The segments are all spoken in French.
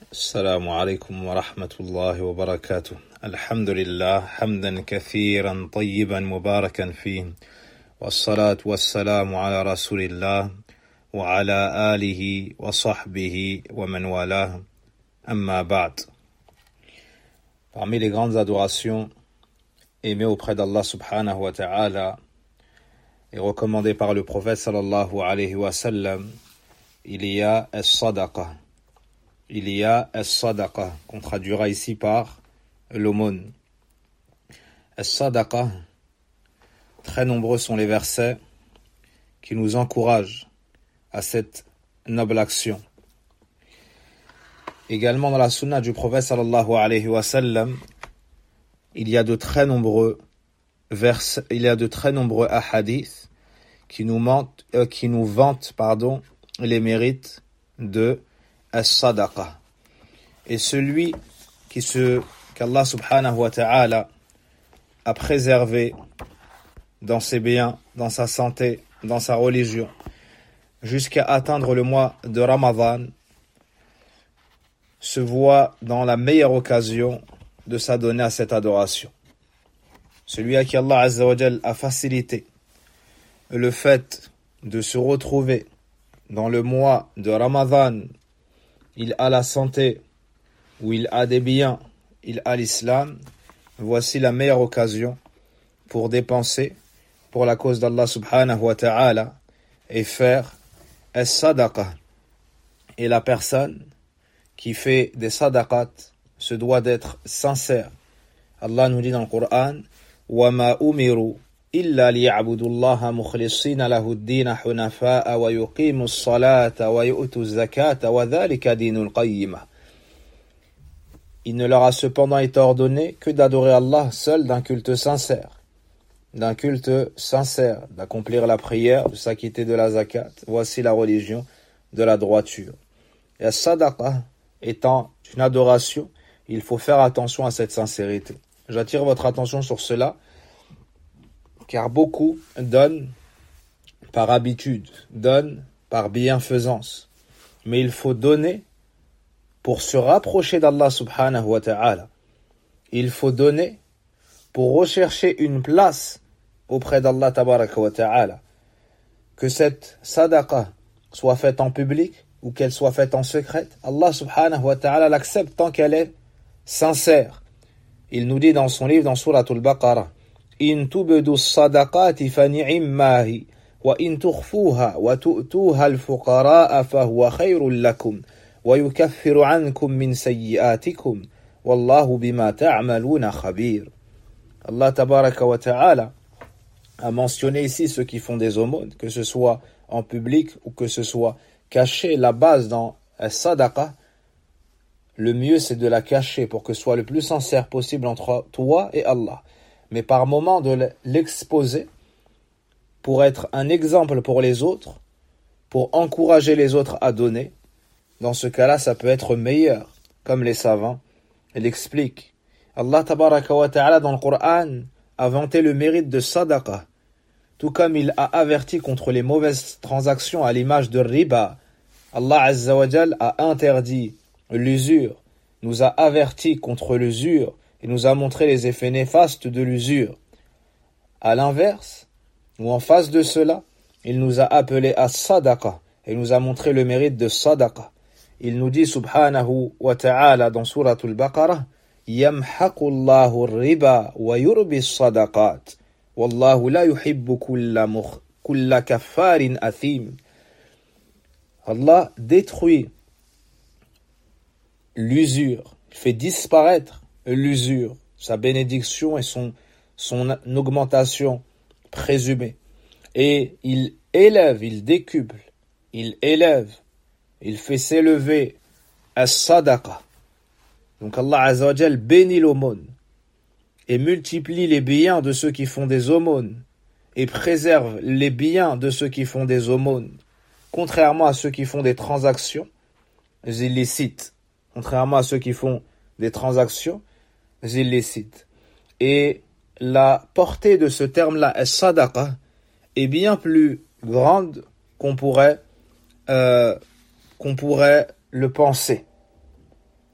السلام عليكم ورحمة الله وبركاته. الحمد لله حمدا كثيرا طيبا مباركا فيه، والصلاة والسلام على رسول الله وعلى آله وصحبه ومن والاه. Amma ba'd. Parmi les grandes adorations aimées auprès d'Allah subhanahu wa ta'ala et recommandées par le prophète sallallahu alayhi wa sallam, il y a as-sadaqa. Il y a as-sadaqa, qu'on traduira ici par l'aumône. As-sadaqa, très nombreux sont les versets qui nous encouragent à cette noble action. Également dans la sunna du prophète sallallahu alayhi wa sallam, il y a de très nombreux hadiths qui nous vantent les mérites de as-sadaqa. Et celui qu'Allah subhanahu wa ta'ala a préservé dans ses biens, dans sa santé, dans sa religion, jusqu'à atteindre le mois de Ramadan, se voit dans la meilleure occasion de s'adonner à cette adoration. Celui à qui Allah Azza wa Jal a facilité le fait de se retrouver dans le mois de Ramadan, il a la santé, ou il a des biens, il a l'islam, voici la meilleure occasion pour dépenser pour la cause d'Allah subhanahu wa ta'ala et faire as-sadaqa. Et la personne qui fait des sadaqat se doit d'être sincère. Allah nous dit dans le Coran: وَمَا أُمِرُوا إِلَّا لِيَعْبُدُوا اللَّهَ مُخْلِصِينَ لَهُ الدِّينَ حُنَفَاءَ وَيُقِيمُوا الصَّلَاةَ وَيُؤْتُوا الزَّكَاةَ وَذَلِكَ دِينُ الْقَيِّمَةِ. Il ne leur a cependant été ordonné que d'adorer Allah seul d'un culte sincère, d'accomplir la prière, de s'acquitter de la zakat. Voici la religion de la droiture. Et la sadaqa étant une adoration, il faut faire attention à cette sincérité. J'attire votre attention sur cela, car beaucoup donnent par habitude, donnent par bienfaisance. Mais il faut donner pour se rapprocher d'Allah subhanahu wa ta'ala. Il faut donner pour rechercher une place auprès d'Allah tabaraka wa ta'ala. Que cette sadaqa soit faite en public ou qu'elle soit faite en secrète, Allah subhanahu wa ta'ala l'accepte tant qu'elle est sincère. Il nous dit dans son livre, dans Suratul Baqarah: In tubdu as-sadaqati fa ni'imma hi wa in tukhfuha wa tu'tuha al-fuqara'a fa huwa khayrun lakum wa yukaffiru 'ankum min sayyi'atikum wallahu bima ta'maluna khabir. Allah tabaraka wa ta'ala a mentionné ici ceux qui font des aumônes, que ce soit en public ou que ce soit caché. La base dans as-sadaqa, le mieux c'est de la cacher pour que ce soit le plus sincère possible entre toi et Allah. Mais par moment de l'exposer pour être un exemple pour les autres, pour encourager les autres à donner. Dans ce cas-là, ça peut être meilleur, comme les savants l'expliquent. Allah tabaraka wa ta'ala dans le Coran a vanté le mérite de sadaqa, tout comme il a averti contre les mauvaises transactions à l'image de riba. Allah Azza wa Jal a interdit l'usure, nous a averti contre l'usure et nous a montré les effets néfastes de l'usure. À l'inverse, ou en face de cela, il nous a appelé à sadaqa et nous a montré le mérite de sadaqa. Il nous dit subhanahu wa ta'ala dans Suratul Baqarah: يَمْحَقُ اللَّهُ الرِّبَا وَيُرْبِي الصَّدَقَاتِ وَاللَّهُ لَا يُحِبُّ كُلَّ كَفَّارٍ أَثِيمٍ. Allah détruit l'usure, il fait disparaître l'usure, sa bénédiction et son augmentation présumée. Et il élève, il décuple, il élève, il fait s'élever as-sadaqa. Donc Allah Azza wa Jal bénit l'aumône et multiplie les biens de ceux qui font des aumônes et préserve les biens de ceux qui font des aumônes, contrairement à ceux qui font des transactions illicites. Et la portée de ce terme-là, as-sadaqa, est bien plus grande qu'on pourrait le penser.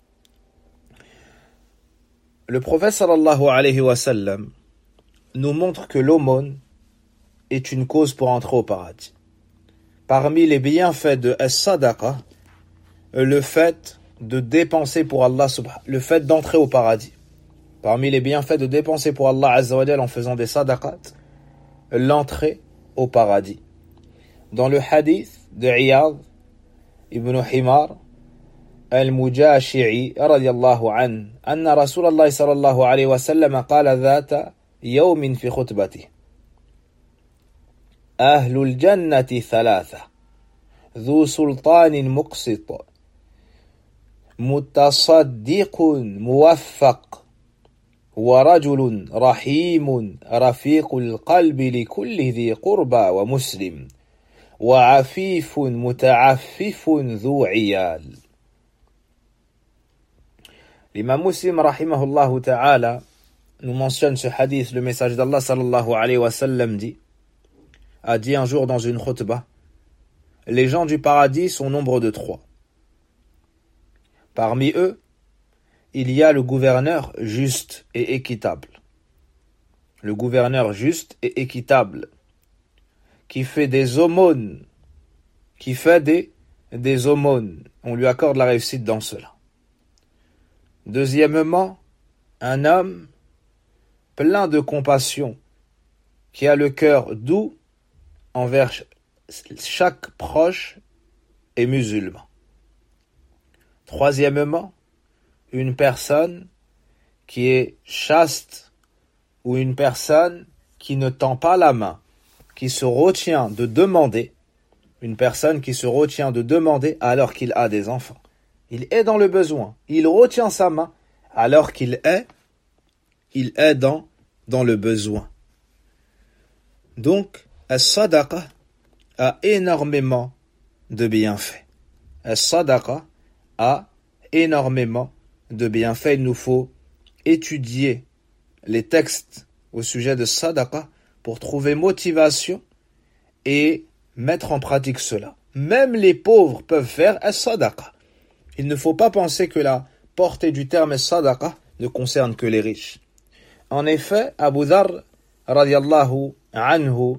Le prophète sallallahu alayhi wa sallam nous montre que l'aumône est une cause pour entrer au paradis. Parmi les bienfaits de as-sadaqa, le fait de dépenser pour Allah, le fait d'entrer au paradis. Parmi les bienfaits de dépenser pour Allah Azza wa Jal en faisant des sadaqat, l'entrée au paradis. Dans le hadith de Iyad ibn Himar al-Mujashi'i radiyallahu anhu, anna Rasulallah sallallahu alayhi wa sallam qala dhata yawmin fi khutbatihi. Ahlul jannati thalatha, dhu sultanin muqsit, mutasaddiqun muwaffaq, ورجل رحيم رفيق القلب لكل ذي قربى ومسلم وعفيف متعفف ذو عيال. L'imam Muslim rahimahullah ta'ala nous mentionne ce hadith. Le message d'Allah sallallahu alayhi wa sallam a dit un jour dans une khutbah: les gens du paradis sont au nombre de 3. Parmi eux, il y a le gouverneur juste et équitable. Le gouverneur juste et équitable, qui fait des aumônes, des aumônes. On lui accorde la réussite dans cela. Deuxièmement, un homme plein de compassion, qui a le cœur doux envers chaque proche et musulman. Troisièmement, une personne qui est chaste ou une personne qui ne tend pas la main, qui se retient de demander, une personne qui se retient de demander alors qu'il a des enfants. Il est dans le besoin, il retient sa main alors qu'il est dans le besoin. Donc, as-sadaqa a énormément de bienfaits. As-sadaqa a énormément de bienfaits. Il nous faut étudier les textes au sujet de sadaqa pour trouver motivation et mettre en pratique cela. Même les pauvres peuvent faire as-sadaqa. Il ne faut pas penser que la portée du terme as-sadaqa ne concerne que les riches. En effet, Abu Dharr radiyallahu anhu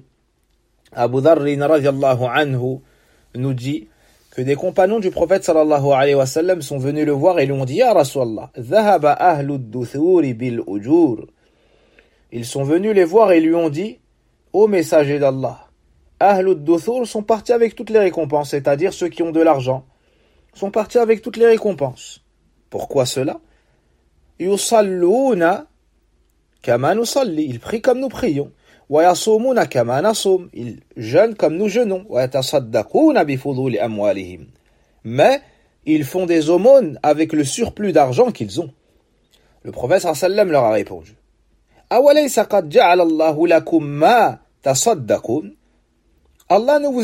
nous dit que des compagnons du prophète sallallahu alayhi wa sallam sont venus le voir et lui ont dit: Ya Rasulallah, dhahaba ahlud duthuri bil ujur. Ils sont venus les voir et lui ont dit: Ô messager d'Allah, ahlud duthur sont partis avec toutes les récompenses, c'est-à-dire ceux qui ont de l'argent, sont partis avec toutes les récompenses. Pourquoi cela? Yusalluna kama nusalli, ils prient comme nous prions. وَيَصُومُونَ كَمَا نَصُومُ, ils jeûnent comme nous jeûnons. وَيَتَصَدَّقُونَ بِفُضُولِ أَمْوَالِهِمْ, mais ils font des aumônes avec le surplus d'argent qu'ils ont. Le prophète sallallahu alayhi wa sallam leur a répondu: أَوَلَيْسَ قَدْ جَعَلَ اللَّهُ لَكُمْ مَا تَصَدَّقُونَ. Allah ne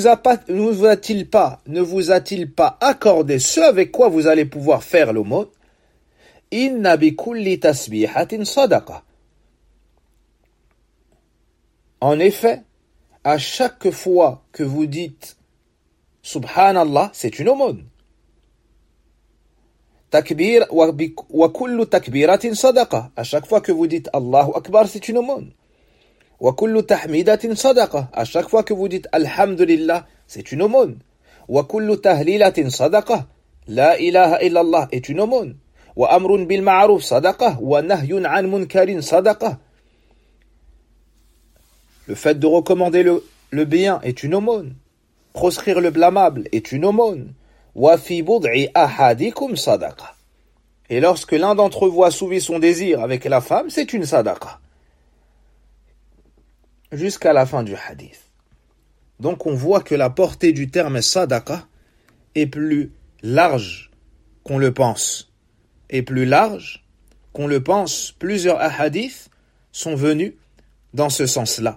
vous a-t-il pas accordé ce avec quoi vous allez pouvoir faire l'aumône? إِنَّ بِكُلِّ تَسْبِيحَةٍ صَدَقَةٍ. En effet, à chaque fois que vous dites Subhanallah, c'est une aumône. Takbir wa kullu takbiratin sadaqa. À chaque fois que vous dites Allahu Akbar, c'est une aumône. Wa kullu tahmidatin sadaqa. À chaque fois que vous dites Alhamdulillah, c'est une aumône. Wa kullu tahlilatin sadaqa. La ilaha illallah est une aumône. Wa amrun bil ma'ruf sadaqa. Wa nahyun an munkarin sadaqa. Le fait de recommander le bien est une aumône. Proscrire le blâmable est une aumône. Wa fi bud'i ahadikum sadaqa. Et lorsque l'un d'entre vous assouvit son désir avec la femme, c'est une sadaqa. Jusqu'à la fin du hadith. Donc on voit que la portée du terme sadaqa est plus large qu'on le pense. Et plus large qu'on le pense. Plusieurs hadiths sont venus dans ce sens-là.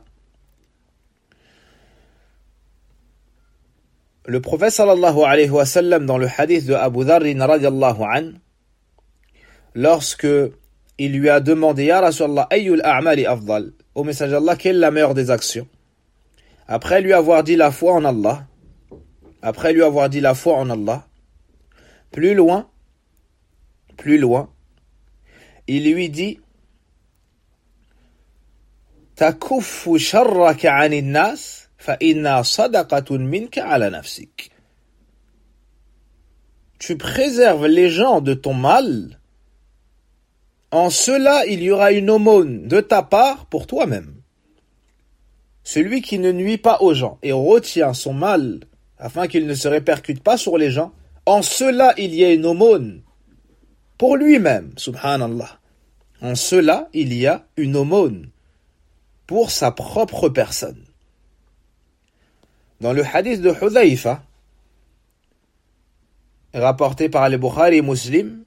Le prophète sallallahu alayhi wa sallam, dans le hadith de Abu Dharr radiyallahu anhu, lorsque il lui a demandé: Ya Rasulallah, ayyul a'mali afdal, au message d'Allah, quelle est la meilleure des actions? Après lui avoir dit la foi en Allah, plus loin, il lui dit: تكف شرك عن الناس فإنها صدقة منك على نفسك. Tu préserves les gens de ton mal. En cela, il y aura une aumône de ta part pour toi-même. Celui qui ne nuit pas aux gens et retient son mal afin qu'il ne se répercute pas sur les gens, en cela, il y a une aumône pour lui-même, subhanallah. En cela, il y a une aumône pour sa propre personne. Dans le hadith de Hudhayfa, rapporté par les Bukhari et Muslim,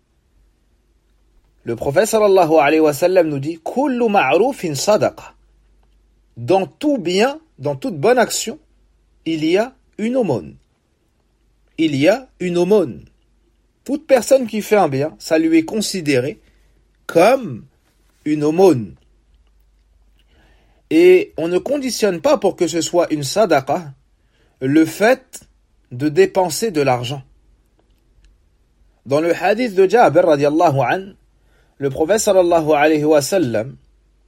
le prophète sallallahu alayhi wa sallam nous dit « Kullu ma'rufin sadaqa » Dans tout bien, dans toute bonne action, il y a une aumône. Il y a une aumône. Toute personne qui fait un bien, ça lui est considéré comme une aumône. Et on ne conditionne pas pour que ce soit une sadaqa le fait de dépenser de l'argent. Dans le hadith de Jabir radiallahu an, le prophète sallallahu alayhi wa sallam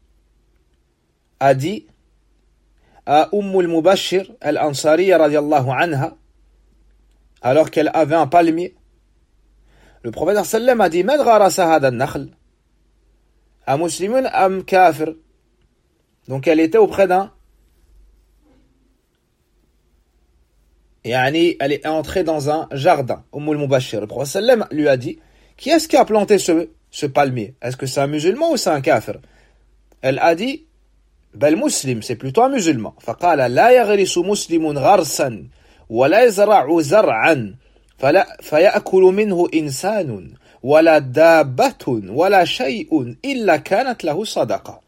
a dit à al-Mubashir al-Ansariya radiallahu anha, alors qu'elle avait un palmier, le prophète sallam a dit Man gharasa hada an-nakhl a muslimun am kafir. Donc elle était auprès d'un, elle est entrée dans un jardin, al-Mubashir. Le prophète sallam lui a dit qui est-ce qui a planté ce palmier? Est-ce que c'est un musulman ou c'est un kafir? Elle a dit bel muslim, c'est plutôt un musulman. فقال لا يغرس مسلم غرسا ولا يزرع زرعا فيأكل منه إنسان ولا دابة ولا شيء إلا كانت له صدقة.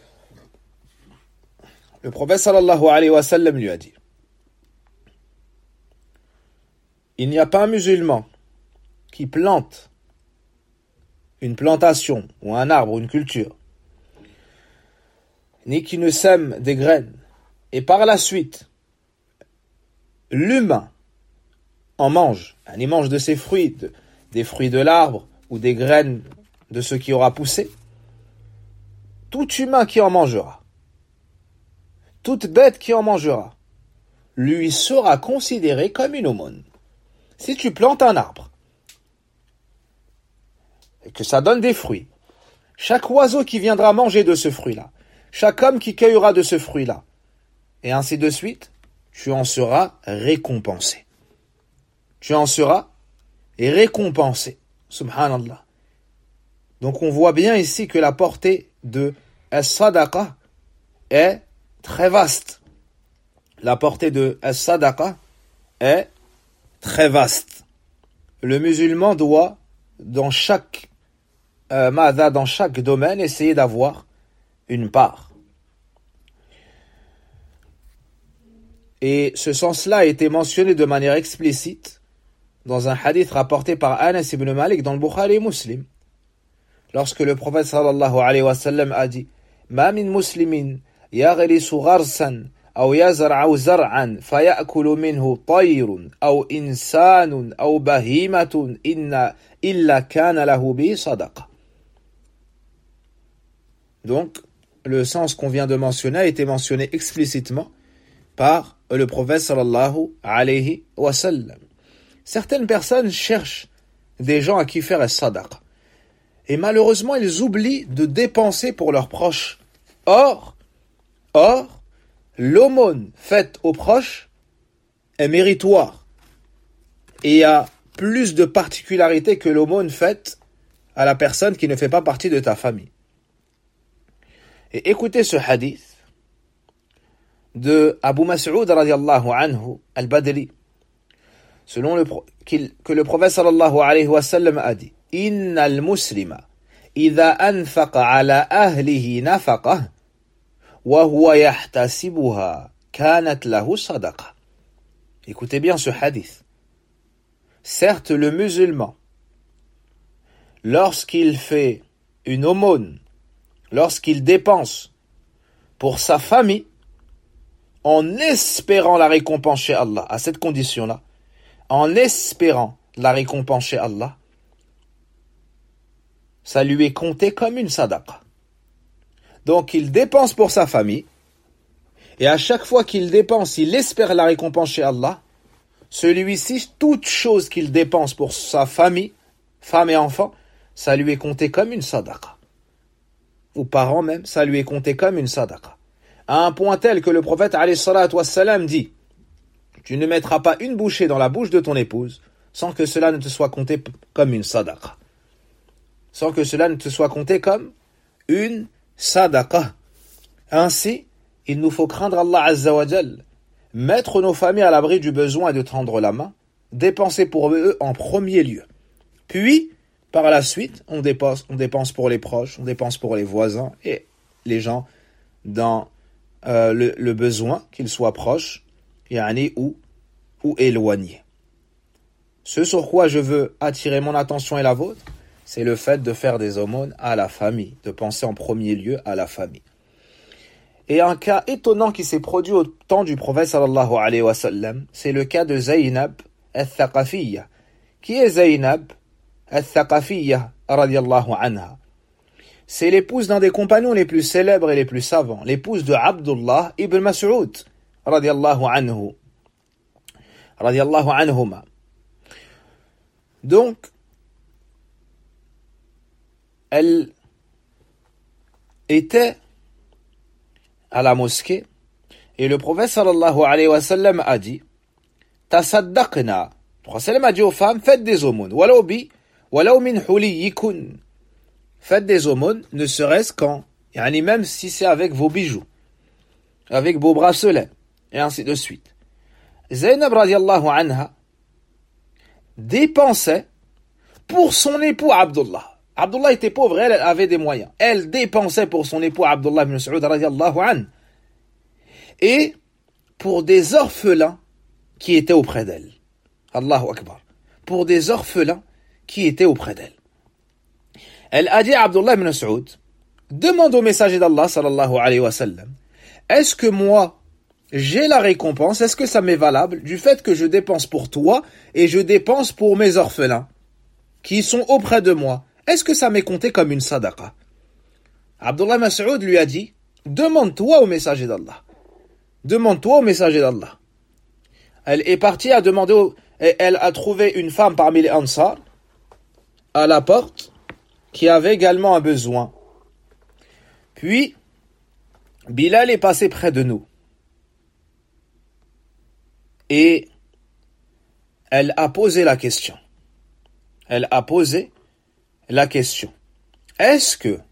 Le prophète sallallahu alayhi wa sallam lui a dit il n'y a pas un musulman qui plante une plantation ou un arbre ou une culture, ni qui ne sème des graines, et par la suite, l'humain en mange. Il mange de ses fruits, des fruits de l'arbre ou des graines de ce qui aura poussé. Tout humain qui en mangera, toute bête qui en mangera, lui sera considéré comme une aumône. Si tu plantes un arbre, et que ça donne des fruits, chaque oiseau qui viendra manger de ce fruit-là, chaque homme qui cueillera de ce fruit-là, et ainsi de suite, tu en seras récompensé. Tu en seras récompensé. Subhanallah. Donc on voit bien ici que la portée de as-sadaqa est très vaste. La portée de as-sadaqa est très vaste. Le musulman doit, dans chaque dans chaque domaine, essayer d'avoir une part. Et ce sens-là a été mentionné de manière explicite dans un hadith rapporté par Anas ibn Malik dans le Bukhari et Muslim. Lorsque le prophète sallallahu alayhi wa sallam a dit Ma min muslimin yaghrisu gharsan aw yazra'u zar'an fayakulu minhu tayrun aw insanun aw bahimatun illa kana lahu bi sadaqa. Donc, le sens qu'on vient de mentionner a été mentionné explicitement par le prophète sallallahu alayhi wa sallam. Certaines personnes cherchent des gens à qui faire as-sadaqa. Et malheureusement, ils oublient de dépenser pour leurs proches. Or, l'aumône faite aux proches est méritoire et a plus de particularité que l'aumône faite à la personne qui ne fait pas partie de ta famille. Et écoutez ce hadith de Abu Mas'ud radiallahu anhu al-Badri, selon que le prophète sallallahu alayhi wa sallam a dit Inna al-muslima idha anfaqa ala ahlihi nafaqah wa huwa yahtasibuha kanat lahu sadaqa. Écoutez bien ce hadith. Certes, le musulman, lorsqu'il fait une aumône, lorsqu'il dépense pour sa famille, en espérant la récompense chez Allah, à cette condition-là, en espérant la récompense chez Allah, ça lui est compté comme une sadaqa. Donc il dépense pour sa famille, et à chaque fois qu'il dépense, il espère la récompense chez Allah. Celui-ci, toute chose qu'il dépense pour sa famille, femme et enfant, ça lui est compté comme une sadaqa. Ou parents même, ça lui est compté comme une sadaqa. À un point tel que le prophète alayhi salatu wassalam dit, tu ne mettras pas une bouchée dans la bouche de ton épouse sans que cela ne te soit compté comme une sadaqa. Sans que cela ne te soit compté comme une sadaqa. Ainsi, il nous faut craindre Allah Azza wa Jal, mettre nos familles à l'abri du besoin et de tendre la main, dépenser pour eux en premier lieu. Puis, par la suite, on dépense pour les proches, on dépense pour les voisins et les gens dans le besoin, qu'ils soient proches, yani ou éloignés. Ce sur quoi je veux attirer mon attention et la vôtre, c'est le fait de faire des aumônes à la famille, de penser en premier lieu à la famille. Et un cas étonnant qui s'est produit au temps du prophète sallallahu alayhi wa sallam, c'est le cas de Zaynab al-Thaqafiyya. Qui est Zaynab al-Thaqafiyya radiyallahu anha? C'est l'épouse d'un des compagnons les plus célèbres et les plus savants, l'épouse de Abdullah ibn Mas'ud radiyallahu anhu, radiyallahu anhuma. Donc, elle était à la mosquée et le prophète sallallahu alayhi wa sallam a dit tasaddaqna. Le prophète sallam a dit aux femmes, faites des aumônes, walaw min huliyikun, faites des aumônes, ne serait-ce qu'en, yani même si c'est avec vos bijoux, avec vos bracelets, et ainsi de suite. Zaynab radiallahu anha dépensait pour son époux Abdullah. Abdullah était pauvre, elle avait des moyens. Elle dépensait pour son époux Abdullah ibn Mas'ud radiallahu anhu et pour des orphelins qui étaient auprès d'elle. Allahu Akbar. Pour des orphelins qui étaient auprès d'elle. Elle a dit à Abdullah ibn Mas'ud, demande au messager d'Allah sallallahu alayhi wa sallam, est-ce que moi j'ai la récompense, est-ce que ça m'est valable du fait que je dépense pour toi et je dépense pour mes orphelins qui sont auprès de moi? Est-ce que ça m'est compté comme une sadaqa? Abdullah Mas'ud lui a dit, demande-toi au messager d'Allah. Demande-toi au messager d'Allah. Elle est partie à demander, et elle a trouvé une femme parmi les Ansar à la porte qui avait également un besoin. Puis, Bilal est passé près de nous. Et elle a posé la question. Elle a posé la question. Est-ce que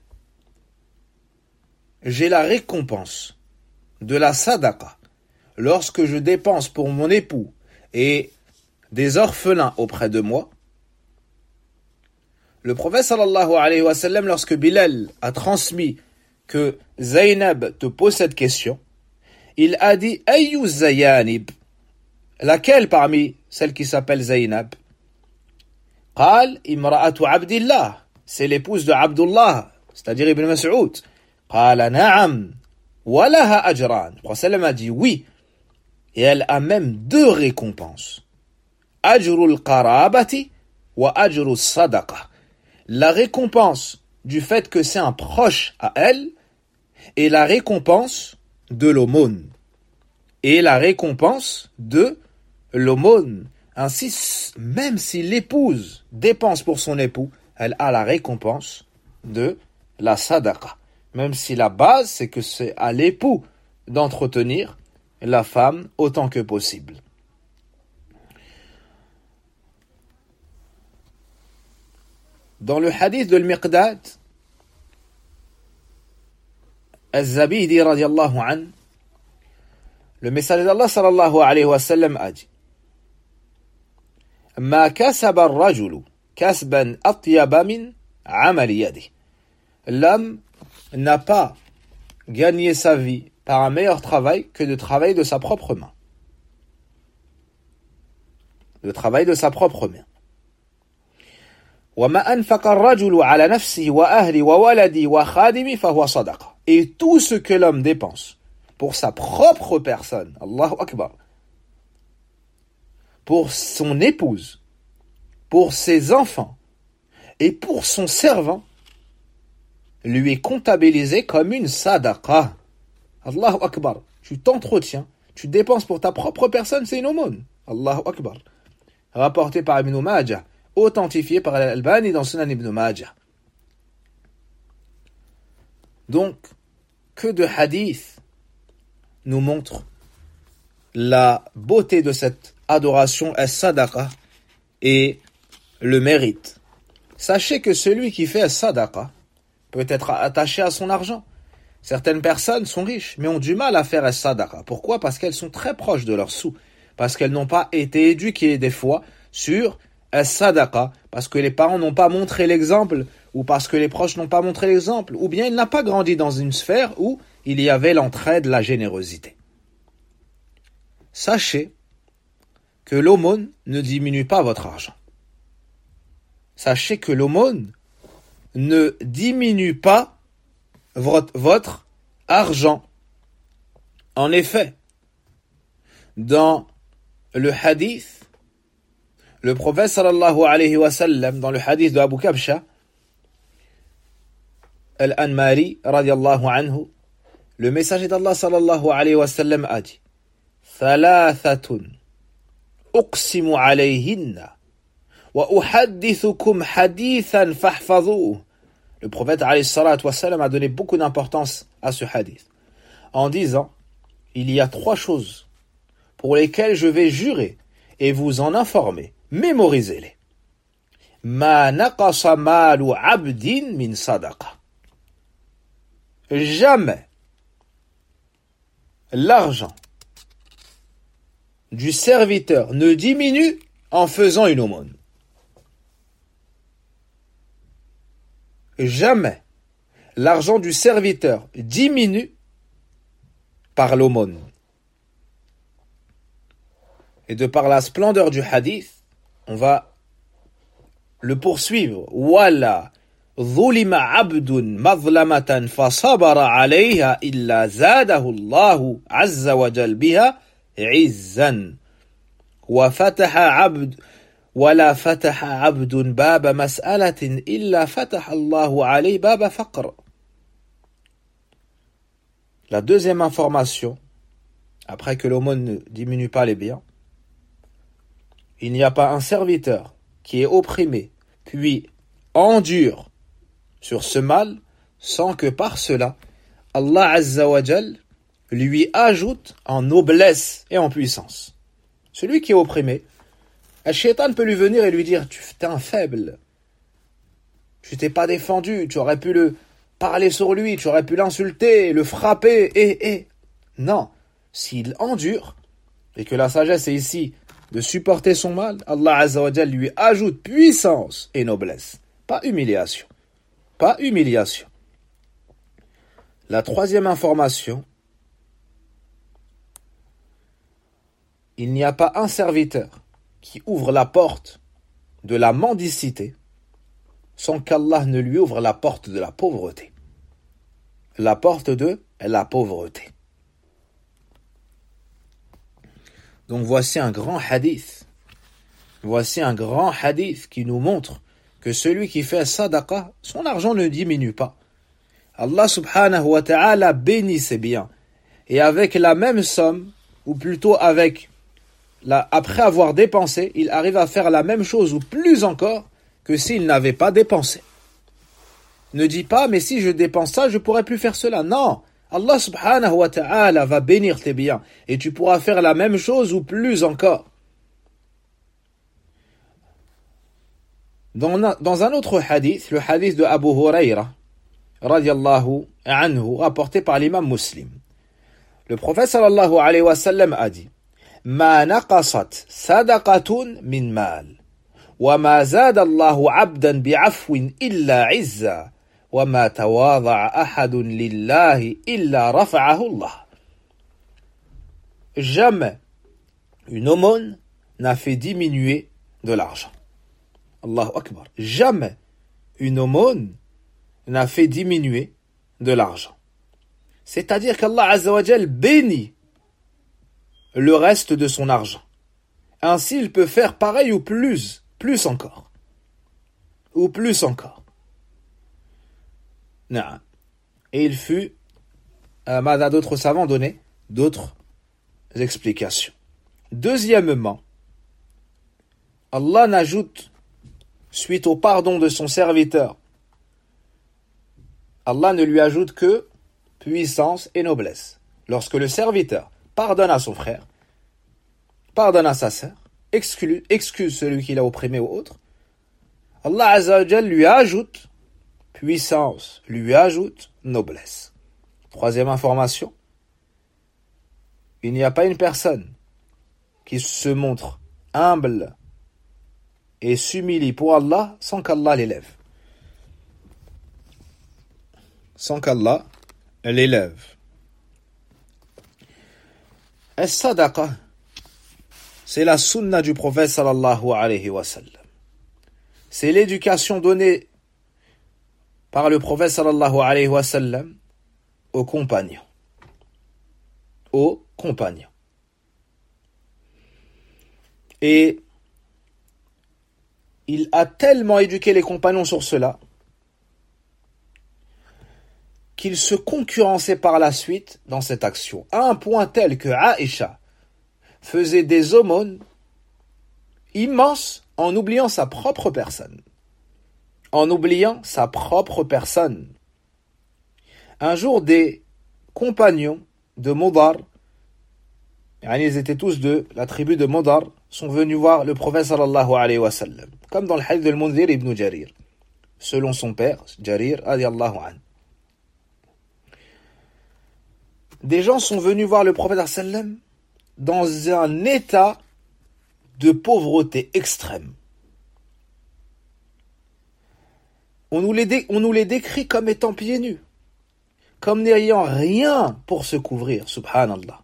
j'ai la récompense de la sadaqa lorsque je dépense pour mon époux et des orphelins auprès de moi? Le prophète sallallahu alayhi wa sallam, lorsque Bilal a transmis que Zaynab te pose cette question, il a dit Ayyu Zayanib, laquelle parmi celles qui s'appelle Zaynab? Qal imra'atu Abdillah, c'est l'épouse de Abdullah, c'est-à-dire Ibn Mas'ud. Qala na'am wa laha ajran. Le prophète a dit oui, et elle a même deux récompenses. Ajrul qarabati wa ajrul sadaqa. La récompense du fait que c'est un proche à elle, et la récompense de l'aumône. Et la récompense de l'aumône. Ainsi, même si l'épouse dépense pour son époux, elle a la récompense de la sadaqa. Même si la base, c'est que c'est à l'époux d'entretenir la femme autant que possible. Dans le hadith de Al-Miqdad, Al-Zabidi radiallahu an, le messager d'Allah sallallahu alayhi wa sallam a dit Ma kasaba ar-rajulu kasban atyaba min amali yadihi. L'homme n'a pas gagné sa vie par un meilleur travail que de travailler de sa propre main. De travail de sa propre main. وَمَا أَنْفَقَ الرَّجُلُ عَلَى نَفْسِهِ وَأَهْلِهِ وَوَلَدِهِ وَخَادِمِهِ فَهُوَ صَدَقَةٌ. Et tout ce que l'homme dépense pour sa propre personne, Allahu Akbar, pour son épouse, pour ses enfants et pour son servant, lui est comptabilisé comme une sadaqa. Allahu Akbar. Tu t'entretiens, tu dépenses pour ta propre personne, c'est une aumône. Allahu Akbar. Rapporté par Ibn Majah, authentifié par Al-Albani dans Sunan Ibn Majah. Donc, que de hadiths nous montrent la beauté de cette adoration as-sadaqa et le mérite. Sachez que celui qui fait as-sadaqa peut être attaché à son argent. Certaines personnes sont riches, mais ont du mal à faire as-sadaqa. Pourquoi? Parce qu'elles sont très proches de leurs sous. Parce qu'elles n'ont pas été éduquées des fois sur as-sadaqa, parce que les parents n'ont pas montré l'exemple, ou parce que les proches n'ont pas montré l'exemple, ou bien il n'a pas grandi dans une sphère où il y avait l'entraide, la générosité. Sachez que l'aumône ne diminue pas votre argent. Sachez que l'aumône ne diminue pas votre argent. En effet, dans le hadith, le prophète sallallahu alayhi wa sallam, dans le hadith de Abu Kabsha al-Anmari radiyallahu anhu, le messager d'Allah sallallahu alayhi wa sallam a dit: Thalathatun uqsimu alayhinna wa uhaddithukum hadithan fahfadhuhu. Le prophète alayhi salatu wa sallam a donné beaucoup d'importance à ce hadith en disant: il y a 3 choses pour lesquelles je vais jurer et vous en informer. Mémorisez-les. Ma naqasa malu abdin min sadaqa. Jamais l'argent du serviteur ne diminue en faisant une aumône. Jamais l'argent du serviteur diminue par l'aumône. Et de par la splendeur du hadith, on va le poursuivre. Wala dhulima abdun madlamatan fasabara alayha illa zadahu Allahu azza wa jal biha izzan. Wa fataha abd wala fataha abdun baba mas'alatin illa fataha Allahu alayhi baba faqr. La deuxième information, après que l'aumône ne diminue pas les biens, il n'y a pas un serviteur qui est opprimé, puis endure sur ce mal, sans que par cela, Allah Azza wa Jal lui ajoute en noblesse et en puissance. Celui qui est opprimé, un shaitan peut lui venir et lui dire: tu es un faible, tu t'es pas défendu, tu aurais pu le parler sur lui, tu aurais pu l'insulter, le frapper, et. Non, s'il endure, et que la sagesse est ici de supporter son mal, Allah Azza wa Jal lui ajoute puissance et noblesse, pas humiliation. Pas humiliation. La troisième information, il n'y a pas un serviteur qui ouvre la porte de la mendicité sans qu'Allah ne lui ouvre la porte de la pauvreté. La porte de la pauvreté. Donc voici un grand hadith. Voici un grand hadith qui nous montre que celui qui fait sadaqa, son argent ne diminue pas. Allah subhanahu wa ta'ala bénit ses biens. Et avec la même somme, ou plutôt après avoir dépensé, il arrive à faire la même chose ou plus encore que s'il n'avait pas dépensé. Ne dis pas, mais si je dépense ça, je pourrais plus faire cela. Non, Allah subhanahu wa ta'ala va bénir tes biens et tu pourras faire la même chose ou plus encore. Dans un autre hadith, le hadith de Abu Huraira, radiallahu anhu, rapporté par l'imam Muslim, le prophète sallallahu alayhi wa sallam a dit: Ma naqasat sadaqatun min mal, wa ma zada Allahu abdan bi'afwin illa izza, wa ma tawadha'a ahadun lillahi illa rafa'ahu Allah. Jamais une aumône n'a fait diminuer de l'argent. Allahu Akbar. Jamais une aumône n'a fait diminuer de l'argent. C'est-à-dire qu'Allah Azza wa Jal bénit le reste de son argent. Ainsi, il peut faire pareil ou plus encore. Ou plus encore. Na'am. Et il fut, d'autres savants donné d'autres explications. Deuxièmement, Allah n'ajoute, suite au pardon de son serviteur, Allah ne lui ajoute que puissance et noblesse. Lorsque le serviteur pardonne à son frère, pardonne à sa sœur, excuse celui qui l'a opprimé ou autre, Allah Azza wa Jal lui ajoute puissance, lui ajoute noblesse. Troisième information, il n'y a pas une personne qui se montre humble et s'humilie pour Allah sans qu'Allah l'élève. Sans qu'Allah l'élève. As-sadaqa, c'est la sunna du prophète sallallahu alayhi wa sallam. C'est l'éducation donnée par le prophète sallallahu alayhi wa sallam aux compagnons. Aux compagnons. Et il a tellement éduqué les compagnons sur cela qu'ils se concurrençaient par la suite dans cette action, à un point tel que Aïcha faisait des aumônes immenses en oubliant sa propre personne. En oubliant sa propre personne. Un jour, des compagnons de Mudar, ils étaient tous de la tribu de Mudar, sont venus voir le prophète sallallahu alayhi wa sallam, comme dans le hadith de Al-Mundhir ibn Jarir, selon son père, Jarir radiyallahu anhu. Des gens sont venus voir le prophète sallam dans un état de pauvreté extrême. On nous les décrit comme étant pieds nus, comme n'ayant rien pour se couvrir, subhanallah.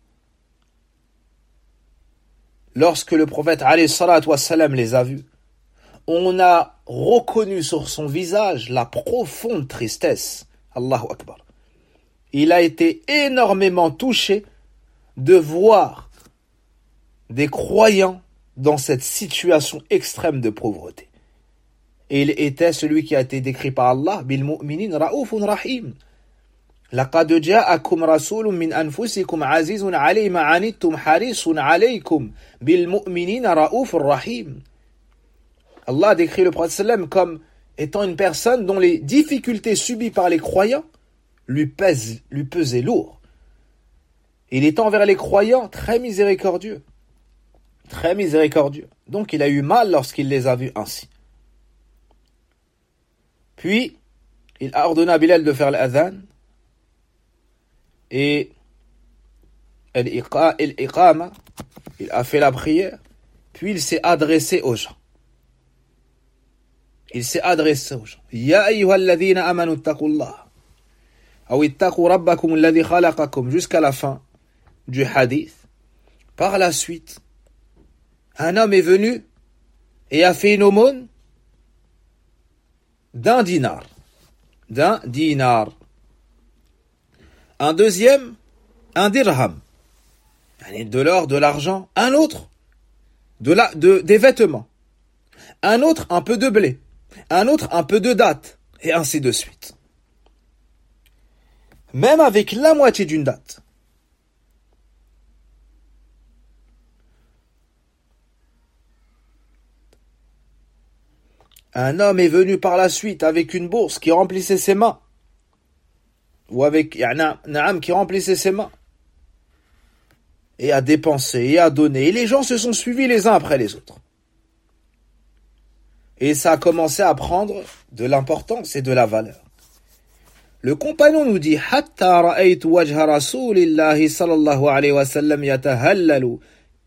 Lorsque le prophète alayhi salatu wassalam les a vus, on a reconnu sur son visage la profonde tristesse. Allahu Akbar. Il a été énormément touché de voir des croyants dans cette situation extrême de pauvreté. Et il était celui qui a été décrit par Allah, bil mu'minin ra'ufun rahim. لقد جاءكم رسول من أنفسكم عزيز عليه ما عنتم حريص عليكم بالمؤمنين رؤوف رحيم. Allah décrit le prophète sallam comme étant une personne dont les difficultés subies par les croyants lui pesaient lourd. Il est envers les croyants très miséricordieux. Très miséricordieux. Donc il a eu mal lorsqu'il les a vus ainsi. Puis, il a ordonné à Bilal de faire l'adhan et l'iqama, il a fait la prière, puis il s'est adressé aux gens. Il s'est adressé aux gens. Ya ayyuhalladhina amanu ittaqullah. Ou ittaqu rabbakum alladhi khalaqakum, jusqu'à la fin du hadith. Par la suite, un homme est venu et a fait une aumône d'un dinar. D'un dinar. Un deuxième, un dirham. De l'or, de l'argent. Un autre, des vêtements. Un autre, un peu de blé. Un autre, un peu de date. Et ainsi de suite. Même avec la moitié d'une date. Un homme est venu par la suite avec une bourse qui remplissait ses mains. Ou avec Naam qui remplissait ses mains. Et a dépensé, et a donné. Et les gens se sont suivis les uns après les autres. Et ça a commencé à prendre de l'importance et de la valeur. Le compagnon nous dit Hatta ra'aytu wajha rasulillahi sallallahu alayhi wa sallam yatahallalu,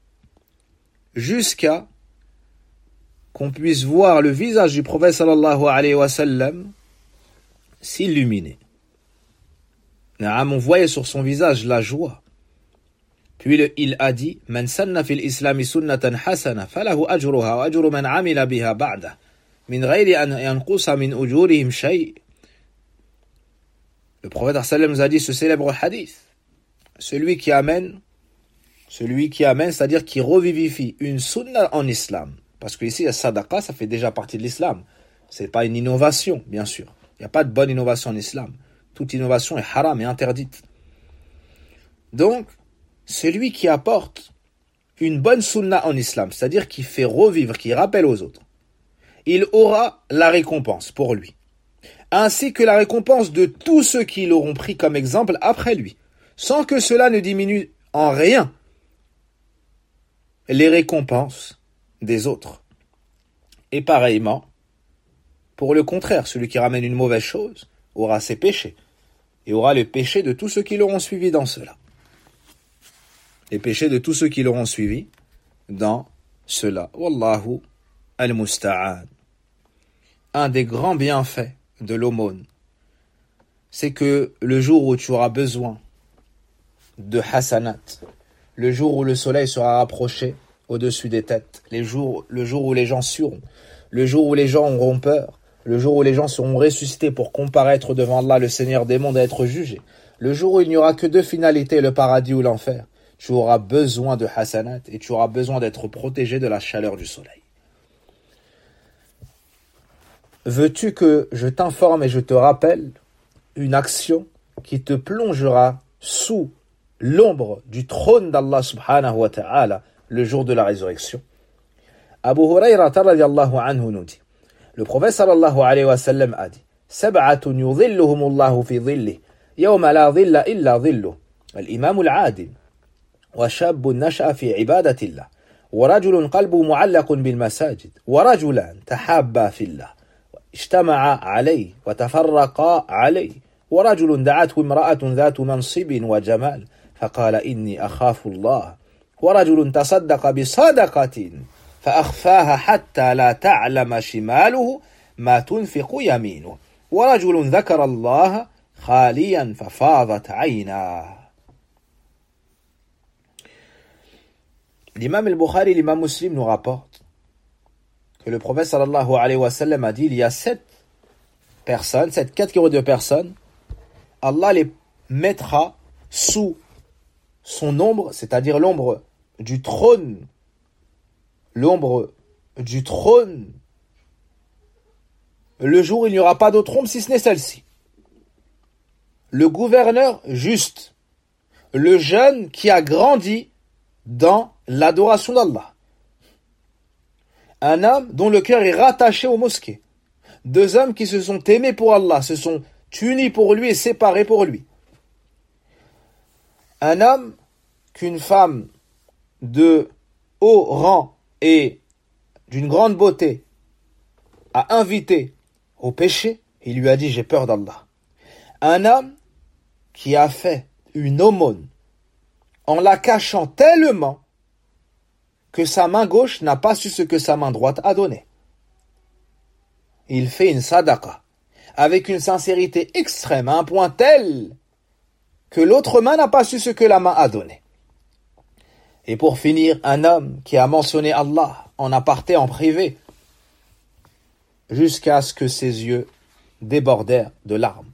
jusqu'à qu'on puisse voir le visage du prophète sallallahu alayhi wa sallam s'illuminer. On voyait sur son visage la joie. Puis il a dit Man sanna fil islami sunnatan hasana falahu ajruha wa ajru man amila biha ba'da min ghayri an yanqusa min ujurihim shay'. Le prophète sallam nous a dit ce célèbre hadith. Celui qui amène, c'est-à-dire qui revivifie une sunna en islam. Parce que ici, la sadaqa, ça fait déjà partie de l'islam. C'est pas une innovation, bien sûr. Il n'y a pas de bonne innovation en islam. Toute innovation est haram et interdite. Donc, celui qui apporte une bonne sunna en islam, c'est-à-dire qui fait revivre, qui rappelle aux autres, il aura la récompense pour lui, ainsi que la récompense de tous ceux qui l'auront pris comme exemple après lui, sans que cela ne diminue en rien les récompenses des autres. Et pareillement, pour le contraire, celui qui ramène une mauvaise chose aura ses péchés, et aura les péchés de tous ceux qui l'auront suivi dans cela. Les péchés de tous ceux qui l'auront suivi dans cela. Wallahu al-musta'an. Un des grands bienfaits de l'aumône, c'est que le jour où tu auras besoin de hasanat, le jour où le soleil sera rapproché au-dessus des têtes, le jour où les gens sueront, le jour où les gens auront peur, le jour où les gens seront ressuscités pour comparaître devant Allah, le Seigneur des mondes, et être jugés, le jour où il n'y aura que deux finalités, le paradis ou l'enfer, tu auras besoin de hasanat et tu auras besoin d'être protégé de la chaleur du soleil. Veux-tu que je t'informe et je te rappelle une action qui te plongera sous l'ombre du trône d'Allah subhanahu wa ta'ala le jour de la résurrection? Abu Huraira radiyallahu anhu nous dit, le prophète sallallahu alayhi wa sallam a dit, sab'atun yudhilluhumullahu fi dhillih yawma la dhilla illa dhilluh, al-imam al-adil وشاب نشأ في عبادة الله ورجل قلبه معلق بالمساجد ورجلان تحابا في الله اجتمعا عليه وتفرقا عليه ورجل دعته امرأة ذات منصب وجمال فقال إني أخاف الله ورجل تصدق بصدقة فأخفاها حتى لا تعلم شماله ما تنفق يمينه ورجل ذكر الله خاليا ففاضت عيناه. L'imam al-Bukhari et l'imam Muslim nous rapportent que le prophète sallallahu alayhi wa sallam a dit, il y a 7 catégories de personnes, Allah les mettra sous son ombre, c'est-à-dire l'ombre du trône, le jour où il n'y aura pas d'autre ombre si ce n'est celle-ci. Le gouverneur juste, le jeune qui a grandi dans l'adoration d'Allah, un homme dont le cœur est rattaché aux mosquées, 2 hommes qui se sont aimés pour Allah, se sont unis pour lui et séparés pour lui, un homme qu'une femme de haut rang et d'une grande beauté a invité au péché, il lui a dit j'ai peur d'Allah, un homme qui a fait une aumône en la cachant tellement que sa main gauche n'a pas su ce que sa main droite a donné. Il fait une sadaqa avec une sincérité extrême, à un point tel que l'autre main n'a pas su ce que la main a donné. Et pour finir, un homme qui a mentionné Allah en aparté, en privé, jusqu'à ce que ses yeux débordèrent de larmes.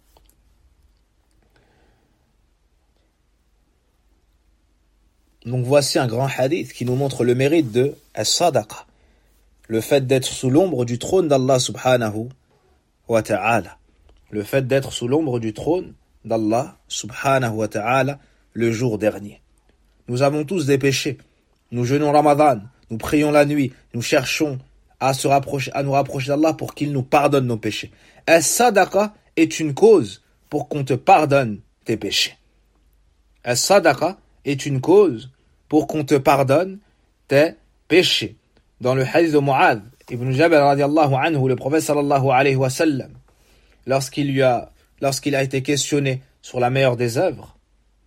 Donc voici un grand hadith qui nous montre le mérite de as-sadaqa, le fait d'être sous l'ombre du trône d'Allah subhanahu wa ta'ala, le fait d'être sous l'ombre du trône d'Allah subhanahu wa ta'ala le jour dernier. Nous avons tous des péchés, nous jeûnons Ramadan, nous prions la nuit, nous cherchons à nous rapprocher d'Allah pour qu'il nous pardonne nos péchés. As-sadaqa est une cause pour qu'on te pardonne tes péchés. As-sadaqa est une cause pour qu'on te pardonne tes péchés. Dans le hadith de Mu'adh ibn Jabal radiallahu anhu, le prophète sallallahu alayhi wa sallam, lorsqu'il a été questionné sur la meilleure des œuvres,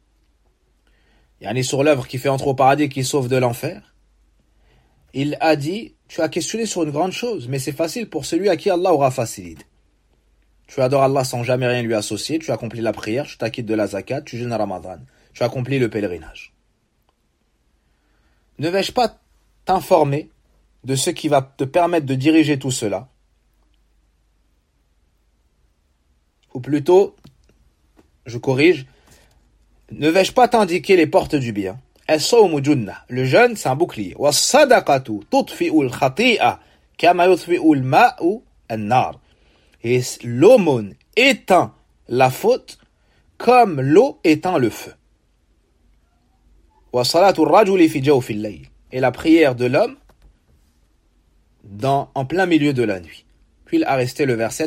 sur l'œuvre qui fait entrer au paradis et qui sauve de l'enfer, il a dit, tu as questionné sur une grande chose, mais c'est facile pour celui à qui Allah aura facilité. Tu adores Allah sans jamais rien lui associer, tu accomplis la prière, tu t'acquittes de la zakat, tu jeûnes à Ramadan, tu accomplis le pèlerinage. Ne vais-je pas t'informer de ce qui va te permettre de diriger tout cela? Ou plutôt, je corrige, ne vais-je pas t'indiquer les portes du bien? As-sawmu junnah, le jeûne c'est un bouclier. Was-sadaqatu tudfi'u al-khati'a kama yudfi'u al-ma'u an-nar. Et l'aumône éteint la faute comme l'eau éteint le feu. Et la prière de l'homme en plein milieu de la nuit. Puis il a resté le verset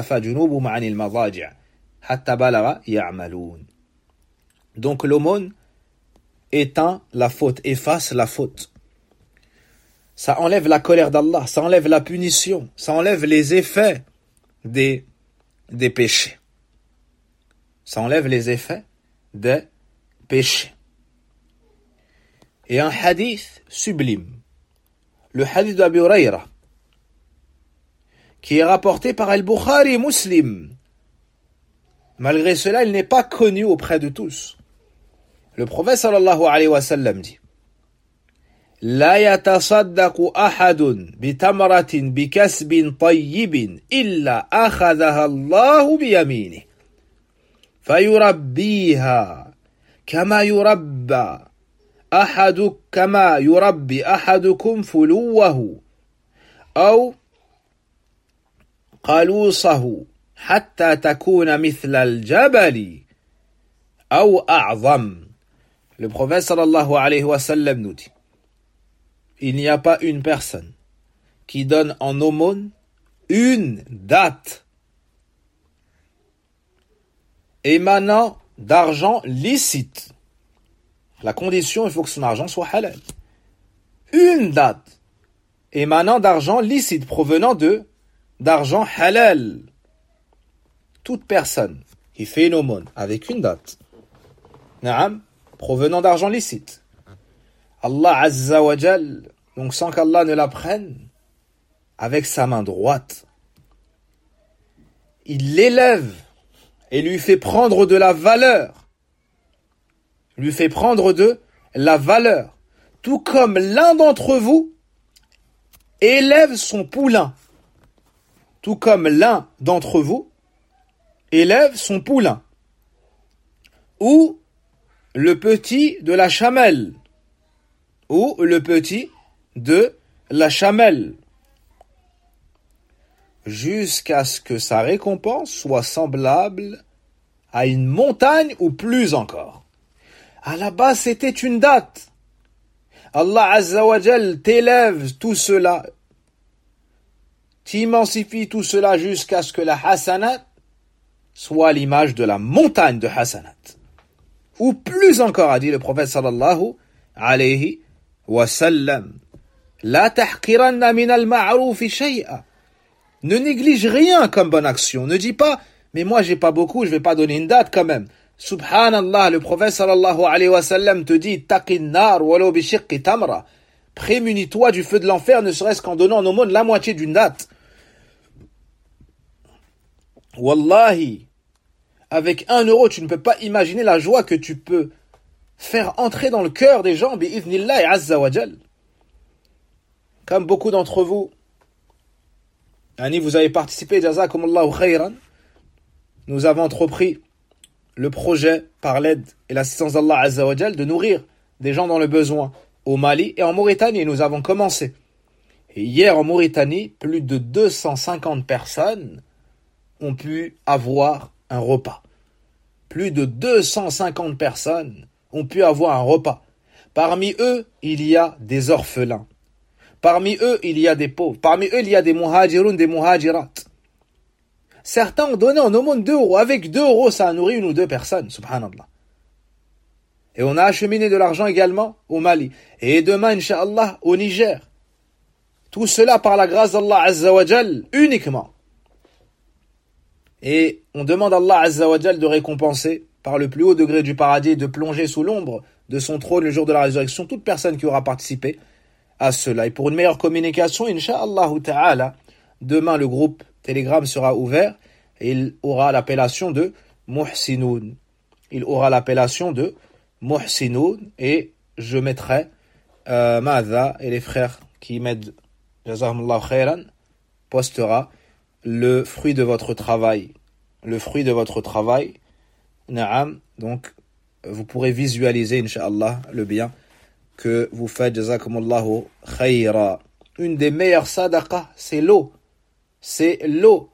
donc l'aumône éteint la faute, efface la faute. Ça enlève la colère d'Allah, ça enlève la punition, ça enlève les effets des péchés. Ça enlève les effets des péchés. Et un hadith sublime, le hadith d'Abu Huraira, qui est rapporté par Al-Bukhari et Muslim. Malgré cela, il n'est pas connu auprès de tous. Le prophète sallallahu alayhi wa sallam dit La yatasaddaqu ahadun bitamratin bikasbin tayyibin illa akhadhaha Allahu biyaminihi fayurabbiha kama yurabbi ahadukum fuluwahu aw qalusahu hatta takuna mithla al-jabali aw a'zam. Le prophète sallallahu alayhi wa sallam nous dit il n'y a pas une personne qui donne en aumône une date émanant d'argent licite. La condition, il faut que son argent soit halal. Une date émanant d'argent licite, provenant d'argent halal. Toute personne qui fait une aumône avec une date, provenant d'argent licite, Allah Azza wa Jal, donc sans qu'Allah ne la prenne, avec sa main droite, il l'élève et lui fait prendre de la valeur. Lui fait prendre de la valeur. Tout comme l'un d'entre vous élève son poulain. Tout comme l'un d'entre vous élève son poulain. Ou le petit de la chamelle. Ou le petit de la chamelle. Jusqu'à ce que sa récompense soit semblable à une montagne ou plus encore. À la base, c'était une date. Allah Azza wa Jal t'élève tout cela, t'immensifie tout cela jusqu'à ce que la hasanat soit l'image de la montagne de hasanat. Ou plus encore, a dit le prophète sallallahu alayhi wa sallam, La tahqiranna min al-ma'rufi shay'a. Ne néglige rien comme bonne action. Ne dis pas, mais moi j'ai pas beaucoup, je vais pas donner une date quand même. Subhanallah, le prophète sallallahu alayhi wa sallam te dit, Taqin nar walau bi shiqqi tamra. Prémunis-toi du feu de l'enfer, ne serait-ce qu'en donnant en aumône la moitié d'une date. Wallahi, avec 1 euro, tu ne peux pas imaginer la joie que tu peux faire entrer dans le cœur des gens, bi'idhnillahi azza wa jal. Comme beaucoup d'entre vous, vous avez participé, jazakumullahu khayran. Nous avons entrepris le projet par l'aide et l'assistance d'Allah Azza wa Jal de nourrir des gens dans le besoin au Mali et en Mauritanie. Nous avons commencé. Et hier en Mauritanie, plus de 250 personnes ont pu avoir un repas. Plus de 250 personnes ont pu avoir un repas. Parmi eux, il y a des orphelins. Parmi eux, il y a des pauvres. Parmi eux, il y a des muhajiroun, des muhajirat. Certains ont donné en aumône 2 euros. Avec 2 euros, ça a nourri 1 ou 2 personnes, subhanallah. Et on a acheminé de l'argent également au Mali. Et demain, incha'Allah, au Niger. Tout cela par la grâce d'Allah Azza wa Jal, uniquement. Et on demande à Allah Azza wa Jal de récompenser par le plus haut degré du paradis, de plonger sous l'ombre de son trône le jour de la résurrection toute personne qui aura participé à cela. Et pour une meilleure communication, incha'Allah ta'ala, demain le groupe Telegram sera ouvert et il aura l'appellation de Muhsinoun. Il aura l'appellation de Muhsinoun et je mettrai Maadha et les frères qui m'aident, Jazahumullah khairan, postera le fruit de votre travail. Le fruit de votre travail. Na'am. Donc, vous pourrez visualiser, incha'Allah, le bien que vous faites. Jazakumullahu khaira. Une des meilleures sadaqas, c'est l'eau. C'est l'eau.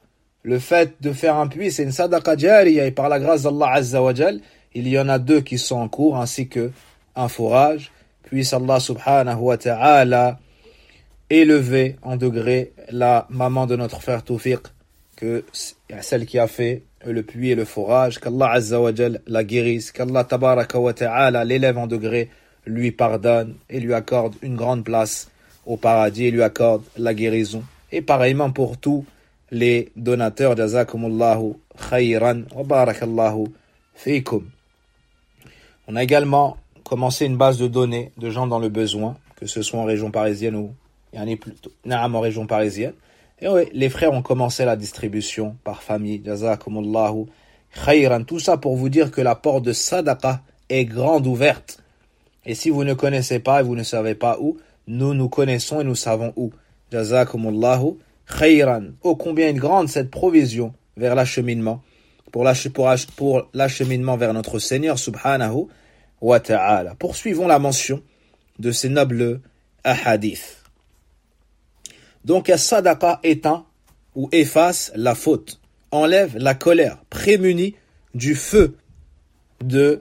Le fait de faire un puits, c'est une sadaqa jariya, et par la grâce d'Allah Azza wa Jal, il y en a 2 qui sont en cours, ainsi que un forage. Puisse Allah subhanahu wa ta'ala élever en degré la maman de notre frère Tawfiq, que celle qui a fait le puits et le forage, qu'Allah Azza wa Jal la guérisse, qu'Allah tabaraka wa ta'ala l'élève en degré, lui pardonne et lui accorde une grande place au paradis et lui accorde la guérison. Et pareillement pour tous les donateurs, jazakumullahu khayran wa barakallahu fikum. On a également commencé une base de données de gens dans le besoin, que ce soit en région parisienne ou en région parisienne. Et oui, les frères ont commencé la distribution par famille, jazakumullahu khayran. Tout ça pour vous dire que la porte de sadaqa est grande ouverte. Et si vous ne connaissez pas et vous ne savez pas où, nous connaissons et nous savons où. Jazakumullahu khayran. Oh, combien est grande cette provision vers l'acheminement, pour l'acheminement vers notre Seigneur subhanahu wa ta'ala. Poursuivons la mention de ces nobles ahadith. Donc, as-sadaqa éteint ou efface la faute, enlève la colère, prémunit du feu de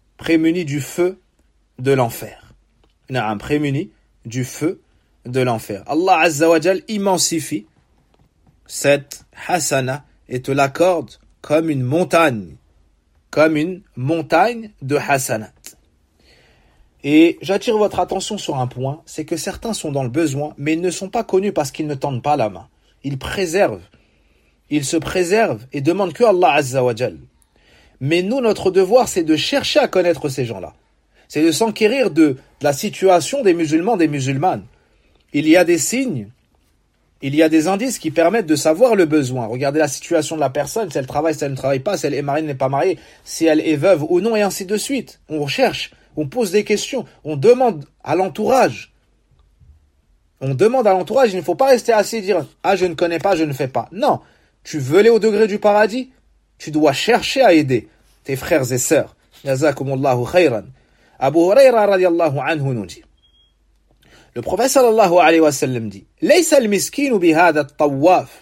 l'enfer. Prémunit du feu de l'enfer. Allah Azza wa Jal immensifie cette hasana et te l'accorde comme une montagne de hasanat. Et j'attire votre attention sur un point, c'est que certains sont dans le besoin, mais ils ne sont pas connus parce qu'ils ne tendent pas la main. Ils se préservent et demandent que Allah Azza wa Jal. Mais nous, notre devoir, c'est de chercher à connaître ces gens-là. C'est de s'enquérir de la situation des musulmans, des musulmanes. Il y a des signes, il y a des indices qui permettent de savoir le besoin. Regardez la situation de la personne, si elle travaille, si elle ne travaille pas, si elle est mariée, n'est pas mariée, si elle est veuve ou non, et ainsi de suite. On recherche, on pose des questions, on demande à l'entourage. Il ne faut pas rester assis et dire « Ah, je ne connais pas, je ne fais pas ». Non, tu veux aller au degré du paradis, tu dois chercher à aider tes frères et sœurs. Jazakumullahu khayran. Abu Huraira radiallahu anhu nous dit, le prophète sallallahu alayhi wa sallam dit, Laysa al-miskinu bihada at-tawaf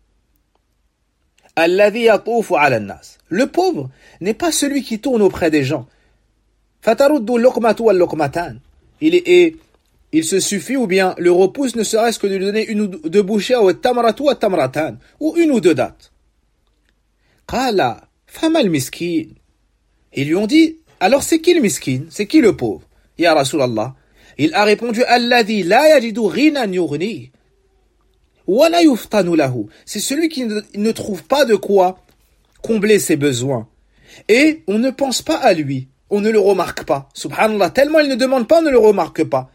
alladhi yatufu ala an-nas. Le pauvre n'est pas celui qui tourne auprès des gens. Fataruddu luqmatu wal luqmatan. Il se suffit ou bien le repousse ne serait-ce que de lui donner une ou deux bouchées ou tamratu wa tamratan, ou une ou deux dates. Qala fama al-miskin. Ils lui ont dit, alors c'est qui le miskin? C'est qui le pauvre? Ya Rasulallah. Il a répondu, Alladhi la yajidu ghinan yughni wa la yuftanu lahu. C'est celui qui ne trouve pas de quoi combler ses besoins. Et on ne pense pas à lui. On ne le remarque pas. Subhanallah. Tellement il ne demande pas, on ne le remarque pas.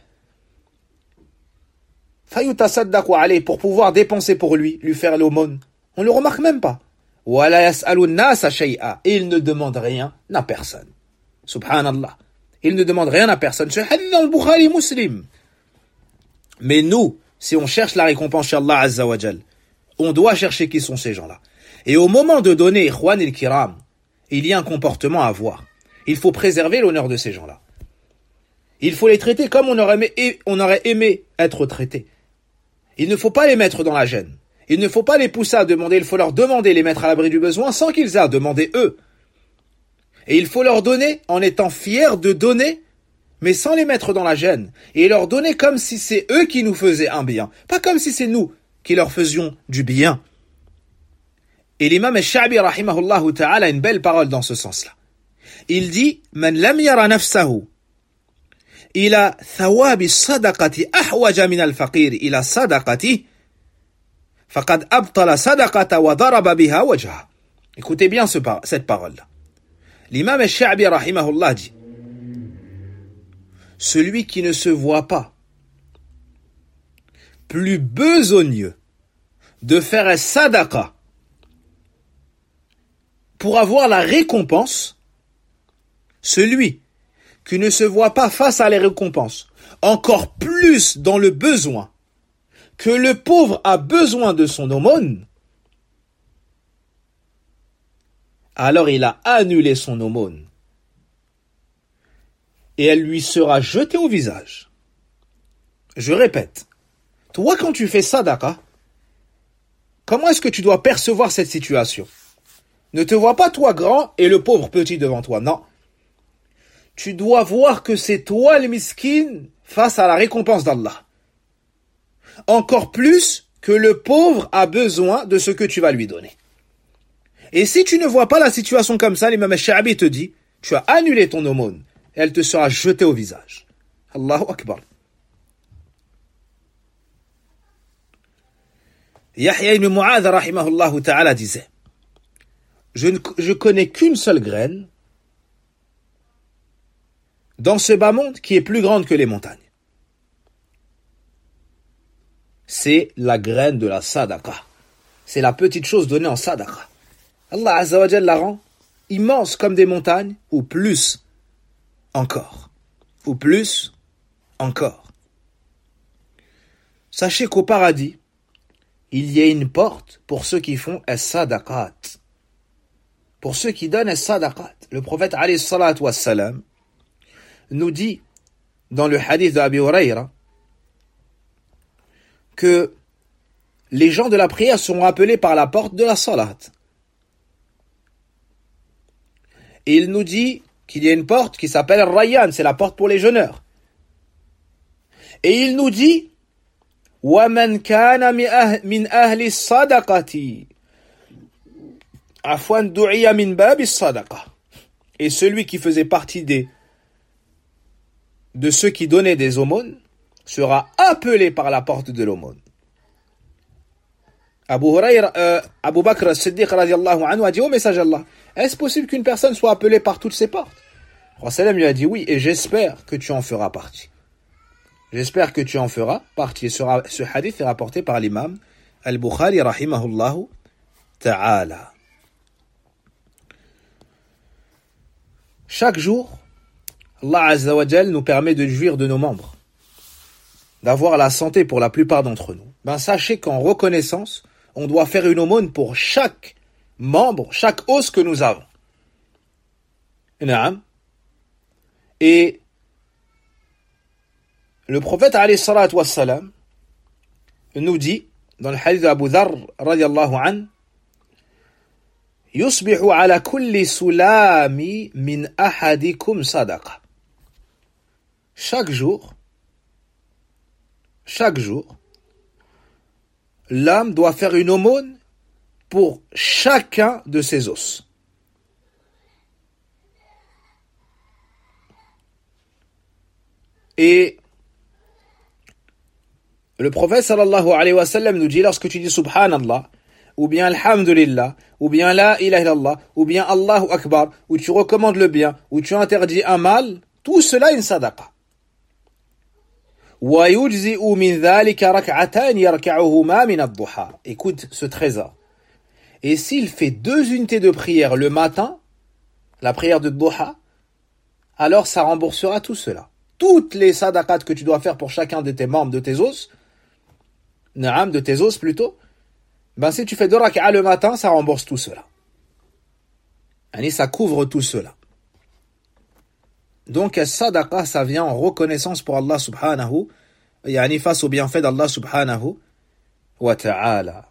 Fayutasaddaqu alayhi, pour pouvoir dépenser pour lui faire l'aumône. On ne le remarque même pas. Wa la yas'alu an-nasa shay'a. Et il ne demande rien à personne. Subhanallah. Il ne demande rien à personne. Ce hadith dans le Bukhari Muslim. Mais nous, si on cherche la récompense chez Allah Azza wa Jal, on doit chercher qui sont ces gens-là. Et au moment de donner Ikhwan il-Kiram, il y a un comportement à avoir. Il faut préserver l'honneur de ces gens-là. Il faut les traiter comme on aurait aimé être traités. Il ne faut pas les mettre dans la gêne. Il ne faut pas les pousser à demander. Il faut leur demander, les mettre à l'abri du besoin sans qu'ils aient à demander eux. Et il faut leur donner en étant fiers de donner, mais sans les mettre dans la gêne. Et leur donner comme si c'est eux qui nous faisaient un bien. Pas comme si c'est nous qui leur faisions du bien. Et l'imam al-Sha'bi rahimahullahu ta'ala a une belle parole dans ce sens-là. Il dit, Man lam yara nafsahu ila thawabi sadaqati ahwaja min al-faqir ila sadaqati faqad abtala sadaqata wa daraba biha wajha. Écoutez bien cette parole-là. L'imam al-Sha'bi rahimahullah dit, celui qui ne se voit pas plus besogneux de faire un sadaqa pour avoir la récompense, celui qui ne se voit pas face à les récompenses, encore plus dans le besoin, que le pauvre a besoin de son aumône, alors il a annulé son aumône. Et elle lui sera jetée au visage. Je répète, toi quand tu fais sadaqa, comment est-ce que tu dois percevoir cette situation? Ne te vois pas toi grand et le pauvre petit devant toi, non. Tu dois voir que c'est toi le miskin face à la récompense d'Allah. Encore plus que le pauvre a besoin de ce que tu vas lui donner. Et si tu ne vois pas la situation comme ça, l'imam al-Sha'bi te dit, tu as annulé ton aumône et elle te sera jetée au visage. Allahu Akbar. Yahya ibn Mu'adh rahimahullah ta'ala disait, je connais qu'une seule graine dans ce bas monde qui est plus grande que les montagnes. C'est la graine de la sadaqa. C'est la petite chose donnée en sadaqa. Allah Azza wa Jalla la rend immense comme des montagnes, ou plus encore. Ou plus encore. Sachez qu'au paradis, il y a une porte pour ceux qui font as-sadaqat. Pour ceux qui donnent as-sadaqat. Le prophète alayhi salatu wassalam nous dit dans le hadith d'Abi Hurayra que les gens de la prière seront appelés par la porte de la salat. Et il nous dit qu'il y a une porte qui s'appelle Rayyan, c'est la porte pour les jeûneurs. Et il nous dit وَمَنْ كَانَ مِنْ أَهْلِ الصَّدَقَةِ عَفْوًا دُعِيَ مِنْ بَابِ الصَّدَقَةِ. Et celui qui faisait partie de ceux qui donnaient des aumônes sera appelé par la porte de l'aumône. Abu Bakr as-Siddiq radiallahu anhu a dit au message d'Allah, est-ce possible qu'une personne soit appelée par toutes ces portes? Le Prophète lui a dit oui, et j'espère que tu en feras partie. J'espère que tu en feras partie. Ce hadith est rapporté par l'imam al-Bukhari rahimahullahu ta'ala. Chaque jour, Allah Azza wa Jal nous permet de jouir de nos membres, d'avoir la santé pour la plupart d'entre nous. Sachez qu'en reconnaissance, on doit faire une aumône pour chaque membre, chaque os que nous avons. Et le prophète alayhi salatu wassalam nous dit dans le hadith d'Abu Dharr radiallahu an, yusbihu ala kulli sulami min ahadikum sadaqa. Chaque jour, l'homme doit faire une aumône pour chacun de ses os. Et le prophète sallallahu alayhi wa sallam nous dit, lorsque tu dis subhanallah, ou bien alhamdulillah, ou bien la ilaha illallah, ou bien Allahu akbar, ou tu recommandes le bien, ou tu interdis un mal, tout cela est une sadaqa. Écoute ce trésor. Et s'il fait 2 unités de prière le matin, la prière de duha, alors ça remboursera tout cela. Toutes les sadaqat que tu dois faire pour chacun de tes membres, de tes os, de tes os plutôt, si tu fais 2 rak'a le matin, ça rembourse tout cela. Ça couvre tout cela. Donc, sadaqa, ça vient en reconnaissance pour Allah subhanahu, face au bienfait d'Allah subhanahu wa ta'ala.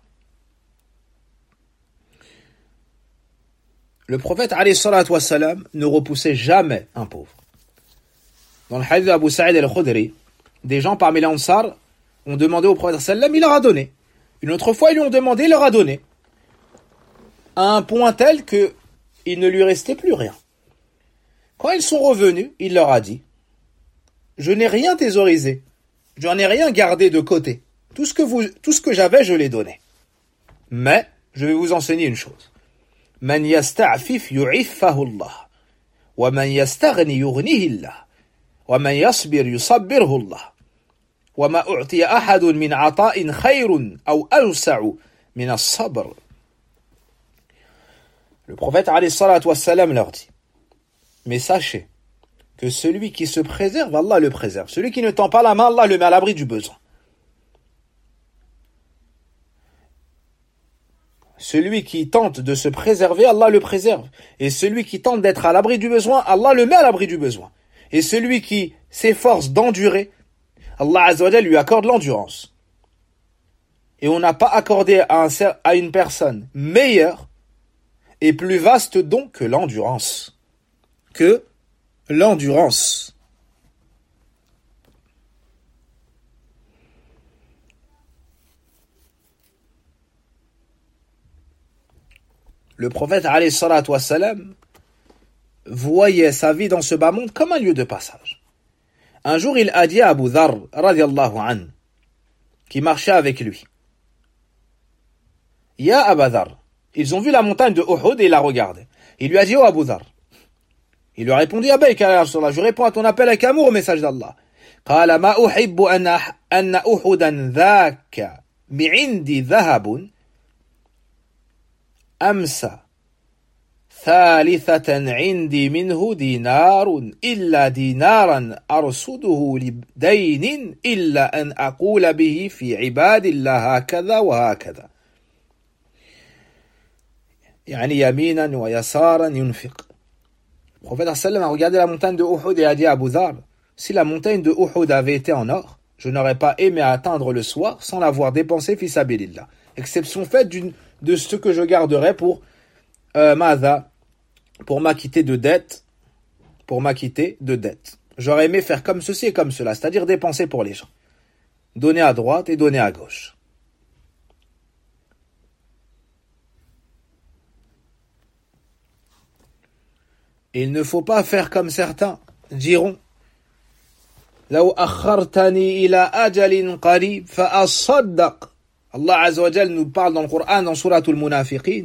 Le prophète alayhi salatu wassalam ne repoussait jamais un pauvre. Dans le hadith d'Abu Sa'id al-Khudri, des gens parmi les Ansar ont demandé au prophète sallam, il leur a donné. Une autre fois, ils lui ont demandé, il leur a donné. À un point tel que il ne lui restait plus rien. Quand ils sont revenus, il leur a dit, je n'ai rien thésaurisé, je n'en ai rien gardé de côté. Tout ce que j'avais, je l'ai donné. Mais, je vais vous enseigner une chose. Man yasta'fif yu'iffahu Allah. Wa man yastaghni yughnihi Allah. Wa man yasbir yusabbirhu Allah. Wa ma u'tiya ahadun min 'ata'in khayrun aw awsa'u min as-sabr. Le prophète alayhi salatu wassalam leur dit, mais sachez que celui qui se préserve, Allah le préserve. Celui qui ne tend pas la main, Allah le met à l'abri du besoin. Celui qui tente de se préserver, Allah le préserve. Et celui qui tente d'être à l'abri du besoin, Allah le met à l'abri du besoin. Et celui qui s'efforce d'endurer, Allah Azza wa Jalla lui accorde l'endurance. Et on n'a pas accordé à une personne meilleure et plus vaste don que l'endurance. Que l'endurance. Le prophète alayhi salatu wassalam voyait sa vie dans ce bas monde comme un lieu de passage. Un jour, il a dit à Abu Dharr, radiyallahu anhu, qui marchait avec lui, Ya Abu Dharr, ils ont vu la montagne de Uhud et il la regardé. Il lui a dit, oh Abu Dharr. Il lui a répondu, Abayka ya Rasulallah, je réponds à ton appel avec amour au message d'Allah. قال ما أحب أن أحدا ذاك بعندي ذهب أمسى ثالثة عندي منه دينار إلا دينارا أرصده لدين إلا أن أقول به في عباد الله هكذا وهكذا يعني يمينا ويسارا ينفق. Le prophète sallam a regardé la montagne de Uhud et a dit à Abu Dharr, si la montagne de Uhud avait été en or, je n'aurais pas aimé atteindre le soir sans l'avoir dépensé fi sabilillah. Exception faite de ce que je garderais pour m'acquitter de dette. J'aurais aimé faire comme ceci et comme cela, c'est-à-dire dépenser pour les gens. Donner à droite et donner à gauche. Et il ne faut pas faire comme certains diront. لو أخرتني إلى أجل قريب فأصدق. Allah Azza wa Jal nous parle dans le Coran, dans Suratul Munafiqin,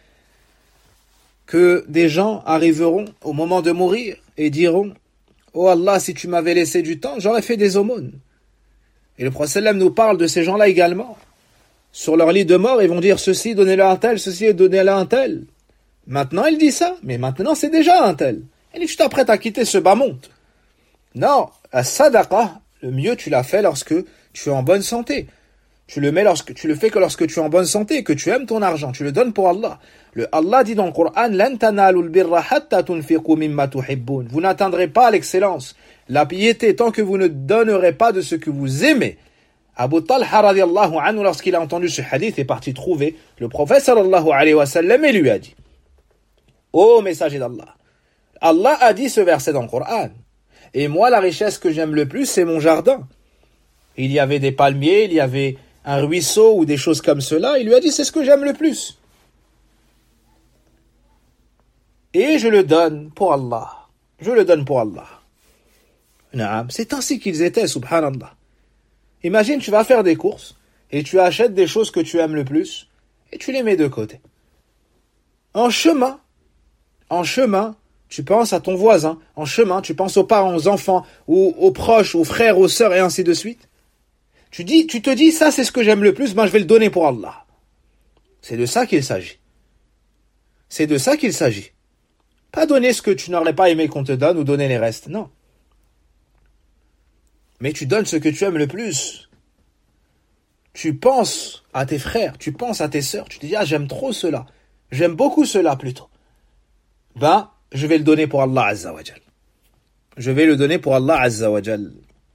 que des gens arriveront au moment de mourir et diront, oh Allah, si tu m'avais laissé du temps, j'aurais fait des aumônes. Et le Prophète sallam nous parle de ces gens-là également. Sur leur lit de mort, ils vont dire ceci, donnez-le à un tel, ceci, donnez-le à un tel. Maintenant, il dit ça, mais maintenant, c'est déjà un tel. Et tu t'apprêtes à quitter ce bas monde. Non, la sadaqa, le mieux tu l'as fait lorsque tu es en bonne santé. Tu le fais que lorsque tu es en bonne santé, que tu aimes ton argent, tu le donnes pour Allah. Allah dit dans le Coran, lan tanalul birra hatta tunfiqu mimma tuhibbun. Vous n'atteindrez pas l'excellence, la piété, tant que vous ne donnerez pas de ce que vous aimez. Abu Talha radiyallahu anhu, lorsqu'il a entendu ce hadith, est parti trouver le prophète sallallahu alayhi wa sallam et lui a dit, ô messager d'Allah, Allah a dit ce verset dans le Coran. Et moi, la richesse que j'aime le plus, c'est mon jardin. Il y avait des palmiers, il y avait un ruisseau ou des choses comme cela. Il lui a dit, c'est ce que j'aime le plus. Et je le donne pour Allah. Je le donne pour Allah. Naam. C'est ainsi qu'ils étaient, subhanallah. Imagine, tu vas faire des courses et tu achètes des choses que tu aimes le plus et tu les mets de côté. En chemin, tu penses à ton voisin. En chemin, tu penses aux parents, aux enfants, ou aux proches, aux frères, aux sœurs, et ainsi de suite. Tu te dis, ça c'est ce que j'aime le plus, je vais le donner pour Allah. C'est de ça qu'il s'agit. C'est de ça qu'il s'agit. Pas donner ce que tu n'aurais pas aimé qu'on te donne, ou donner les restes, non. Mais tu donnes ce que tu aimes le plus. Tu penses à tes frères, tu penses à tes sœurs, tu te dis, j'aime trop cela. J'aime beaucoup cela plutôt. Je vais le donner pour Allah Azza wa Jal. Je vais le donner pour Allah Azza wa Jal.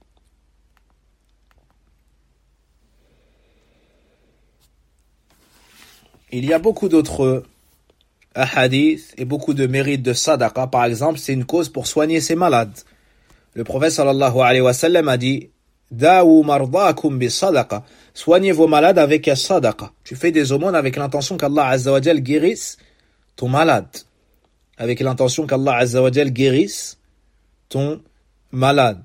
Il y a beaucoup d'autres hadiths et beaucoup de mérites de sadaqa. Par exemple, c'est une cause pour soigner ses malades. Le prophète sallallahu alayhi wa sallam a dit, Dawu mardakum bis sadaqa. Soignez vos malades avec la sadaqa. Tu fais des aumônes avec l'intention qu'Allah Azza wa Jal guérisse ton malade. Avec l'intention qu'Allah Azza wa Jal guérisse ton malade.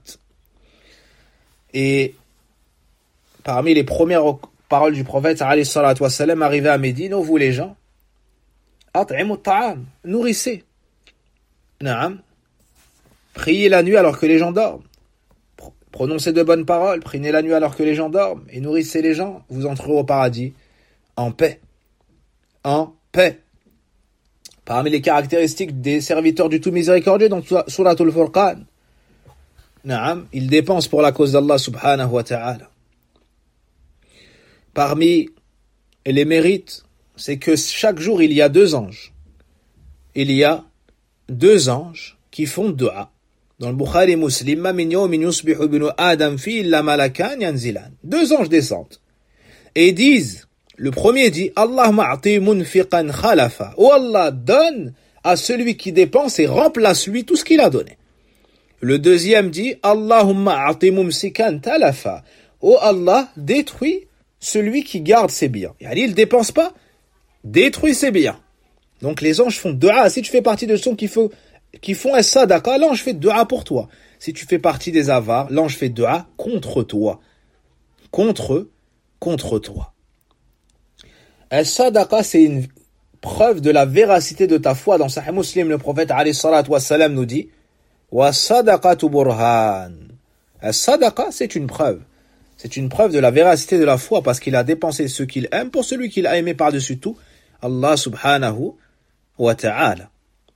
Et parmi les premières paroles du prophète alayhi salatu wa sallam arrivées à Médine, oh vous les gens, at'imu ta'am, nourrissez. Naam. Priez la nuit alors que les gens dorment. Prononcez de bonnes paroles, priez la nuit alors que les gens dorment et nourrissez les gens, vous entrerez au paradis en paix. En paix. Parmi les caractéristiques des serviteurs du tout miséricordieux, donc Suratul Furqan, Naam, ils dépensent pour la cause d'Allah subhanahu wa ta'ala. Parmi les mérites, c'est que chaque jour il y a 2 anges. Il y a 2 anges qui font dua. Dans le Bukhari Muslim, ma min yawmin yusbihu ibnu Adam fi illa malakan yanzilan. 2 anges descendent. et disent, le premier dit, Allahumma a'ti munfiqan khalafa. Oh Allah, donne à celui qui dépense et remplace-lui tout ce qu'il a donné. Le deuxième dit, Allahumma a'ti mumsikan talafa. Oh Allah, détruis celui qui garde ses biens. Et il ne dépense pas, détruis ses biens. Donc les anges font dua. Si tu fais partie de ceux qui font un sadaqa, l'ange fait dua pour toi. Si tu fais partie des avares, l'ange fait dua contre toi. Contre toi. Un sadaqa, c'est une preuve de la véracité de ta foi. Dans Sahih Muslim, le prophète alayhi salatu wassalam nous dit wa sadaqatu burhan. Un sadaqa, c'est une preuve. C'est une preuve de la véracité de la foi parce qu'il a dépensé ce qu'il aime pour celui qu'il a aimé par-dessus tout, Allah subhanahu wa ta'ala.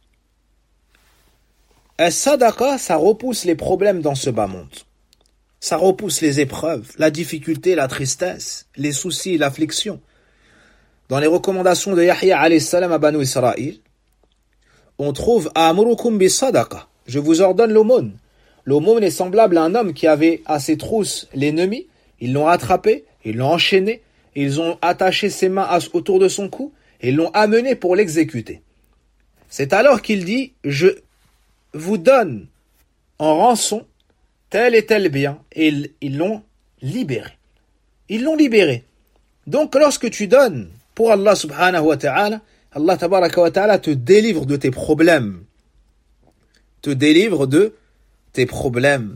Un sadaqa, ça repousse les problèmes dans ce bas monde. Ça repousse les épreuves, la difficulté, la tristesse, les soucis, l'affliction. Dans les recommandations de Yahya alayhi salam à Banu Israël, on trouve Amurukum bis sadaqa. Je vous ordonne l'aumône. L'aumône est semblable à un homme qui avait à ses trousses l'ennemi. Ils l'ont rattrapé, ils l'ont enchaîné, ils ont attaché ses mains autour de son cou et ils l'ont amené pour l'exécuter. C'est alors qu'il dit, je vous donne en rançon tel et tel bien, et ils l'ont libéré. Ils l'ont libéré. Donc lorsque tu donnes pour Allah subhanahu wa ta'ala, Allah tabaraka wa ta'ala te délivre de tes problèmes. Te délivre de tes problèmes.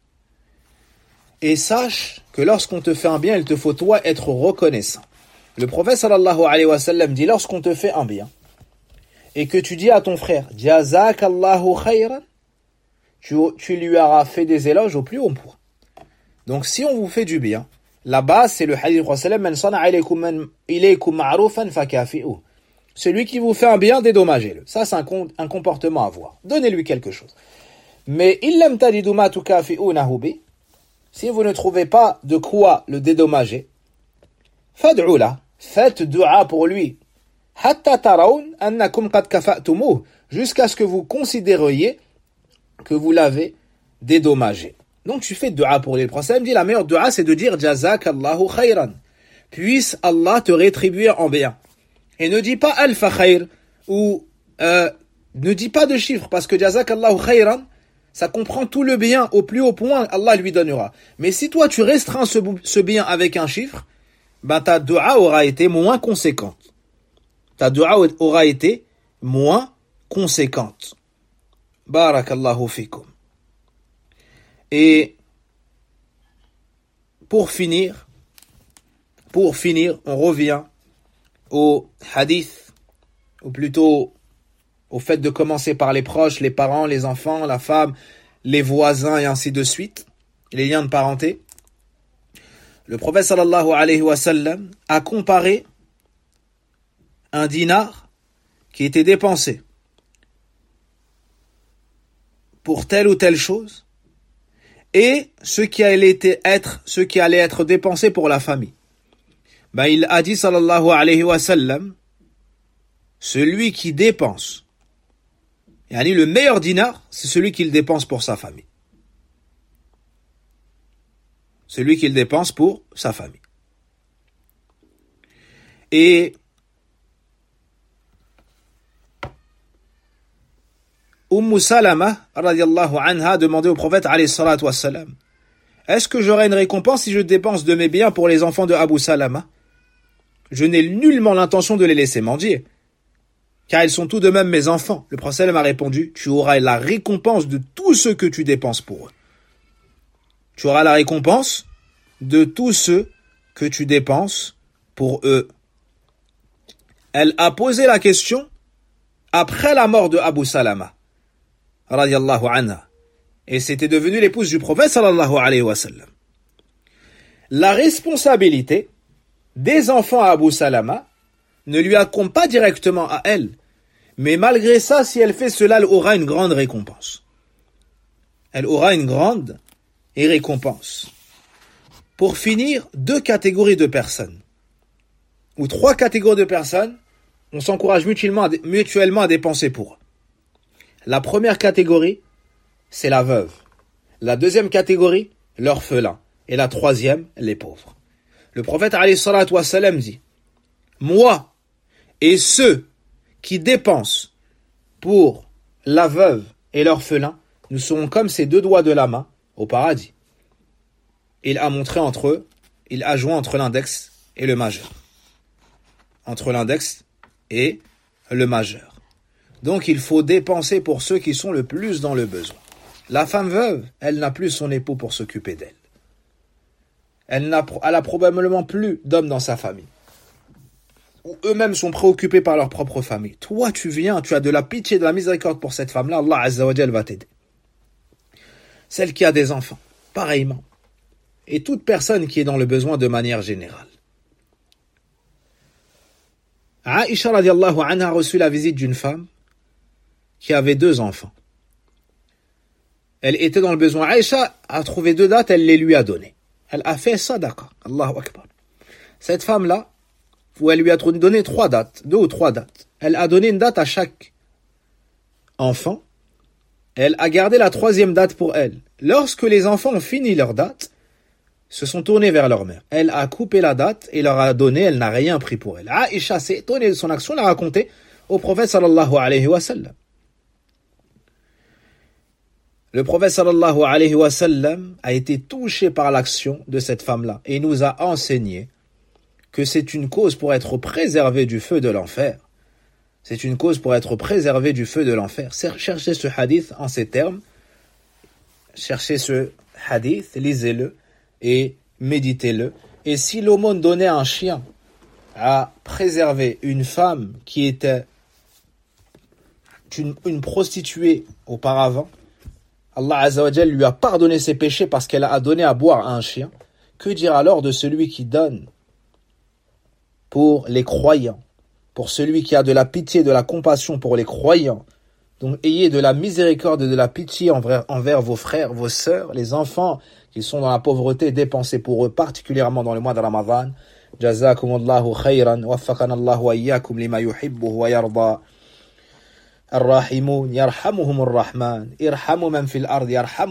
Et sache que lorsqu'on te fait un bien, il te faut toi être reconnaissant. Le prophète sallallahu alayhi wa sallam dit, lorsqu'on te fait un bien, et que tu dis à ton frère, Jazakallahu khayran, tu lui auras fait des éloges au plus haut point. Donc si on vous fait du bien, la base c'est le hadith du prophète sallallahu alayhi wa sallam, ilaykum ma'rufan fakafi'u. Celui qui vous fait un bien, dédommagez-le. Ça c'est un comportement à avoir. Donnez-lui quelque chose. Mais illam tadidu ma tukafi'unahu bi, si vous ne trouvez pas de quoi le dédommager, fad'u la, faites dua pour lui. Hatta tarawn annakum qad kafa'tumuh, jusqu'à ce que vous considériez que vous l'avez dédommagé. Donc tu fais dua pour lui. Le prophète dit la meilleure dua c'est de dire jazakallahu khayran. Puisse Allah te rétribuer en bien. Et ne dis pas alfa khayr ou ne dis pas de chiffres parce que jazakallahu khayran ça comprend tout le bien au plus haut point Allah lui donnera. Mais si toi tu restreins ce bien avec un chiffre, ben ta dua aura été moins conséquente. Ta dua aura été moins conséquente. Barakallahu fikum. Et pour finir, on revient au hadith, ou plutôt au fait de commencer par les proches, les parents, les enfants, la femme, les voisins et ainsi de suite, les liens de parenté. Le prophète sallallahu alayhi wa sallam a comparé un dinar qui était dépensé pour telle ou telle chose et ce qui allait être dépensé pour la famille. Ben, il a dit sallallahu alayhi wa sallam, celui qui dépense, yani le meilleur dinar, c'est celui qui le dépense pour sa famille. Celui qui le dépense pour sa famille. Et Salama, radiyallahu anha, a demandé au prophète, alayhi salatu wassalam, est-ce que j'aurai une récompense si je dépense de mes biens pour les enfants de Abu Salama? Je n'ai nullement l'intention de les laisser mendier, car ils sont tout de même mes enfants. Le prophète m'a répondu, tu auras la récompense de tout ce que tu dépenses pour eux. Tu auras la récompense de tout ce que tu dépenses pour eux. Elle a posé la question après la mort de Abu Salama, radiyallahu anha, et c'était devenu l'épouse du prophète sallallahu alayhi wa sallam. La responsabilité des enfants à Abu Salama ne lui incombe pas directement à elle, mais malgré ça, si elle fait cela, elle aura une grande récompense. Elle aura une grande récompense. Pour finir, 2 catégories de personnes, ou 3 catégories de personnes, on s'encourage mutuellement à dépenser pour eux. La première catégorie, c'est la veuve. La deuxième catégorie, l'orphelin. Et la troisième, les pauvres. Le prophète alayhi salatu wassalam dit, moi et ceux qui dépensent pour la veuve et l'orphelin, nous serons comme ces deux doigts de la main au paradis. Il a montré entre eux, il a joint entre l'index et le majeur. Entre l'index et le majeur. Donc il faut dépenser pour ceux qui sont le plus dans le besoin. La femme veuve, elle n'a plus son époux pour s'occuper d'elle. Elle a probablement plus d'hommes dans sa famille. Ou eux-mêmes sont préoccupés par leur propre famille. Toi, tu viens, tu as de la pitié, de la miséricorde pour cette femme-là, Allah Azza wa Jal va t'aider. Celle qui a des enfants, pareillement. Et toute personne qui est dans le besoin de manière générale. Aïcha radiallahu anha a reçu la visite d'une femme qui avait 2 enfants. Elle était dans le besoin. Aïcha a trouvé 2 dates, elle les lui a données. Elle a fait sadaqa. Allahu Akbar. Cette femme-là, où elle lui a donné 3 dates, 2 ou 3 dates. Elle a donné une date à chaque enfant. Elle a gardé la 3e date pour elle. Lorsque les enfants ont fini leur date, se sont tournés vers leur mère. Elle a coupé la date et leur a donné, elle n'a rien pris pour elle. Aïcha s'est étonnée de son action, l'a raconté au prophète sallallahu alayhi wa sallam. Le prophète sallallahu alayhi wa sallam a été touché par l'action de cette femme-là et nous a enseigné que c'est une cause pour être préservé du feu de l'enfer. C'est une cause pour être préservé du feu de l'enfer. Cherchez ce hadith en ces termes. Cherchez ce hadith, lisez-le et méditez-le. Et si l'aumône donnait un chien à préserver une femme qui était une prostituée auparavant, Allah Azza wa Jal lui a pardonné ses péchés parce qu'elle a donné à boire à un chien. Que dire alors de celui qui donne pour les croyants, pour celui qui a de la pitié, de la compassion pour les croyants? Donc ayez de la miséricorde et de la pitié envers vos frères, vos sœurs, les enfants qui sont dans la pauvreté, dépensez pour eux, particulièrement dans le mois de Ramadan. Jazakumullahu khayran, waffaqana Allahu wa iyyakum lima yuhibbuhu wa yarda. الراحمون يرحمهم الرحمن ارحموا من في الأرض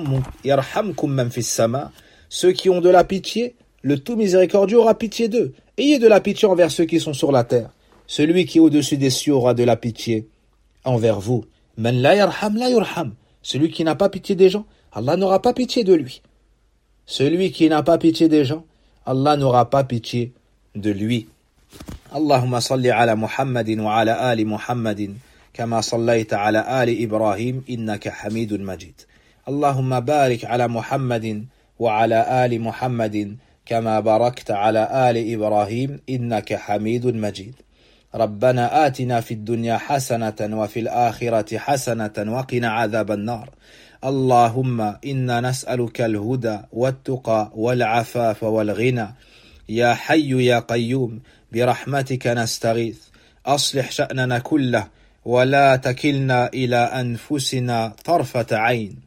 يرحمكم من في السماء. Ceux qui ont de la pitié, le tout miséricordieux aura pitié d'eux. Ayez de la pitié envers ceux qui sont sur la terre. Celui qui est au-dessus des cieux aura de la pitié envers vous. Man la yarham la yurham. Celui qui n'a pas pitié des gens, Allah n'aura pas pitié de lui. Celui qui n'a pas pitié des gens, Allah n'aura pas pitié de lui. Allahumma salli ala Muhammadin wa ala ali Muhammadin. كما صليت على آل إبراهيم إنك حميد مجيد. اللهم بارك على محمد وعلى آل محمد كما باركت على آل إبراهيم إنك حميد مجيد. ربنا آتنا في الدنيا حسنة وفي الآخرة حسنة وقنا عذاب النار. اللهم إنا نسألك الهدى والتقى والعفاف والغنى. يا حي يا قيوم برحمتك نستغيث. أصلح شأننا كله ولا تكلنا إلى أنفسنا طرفة عين.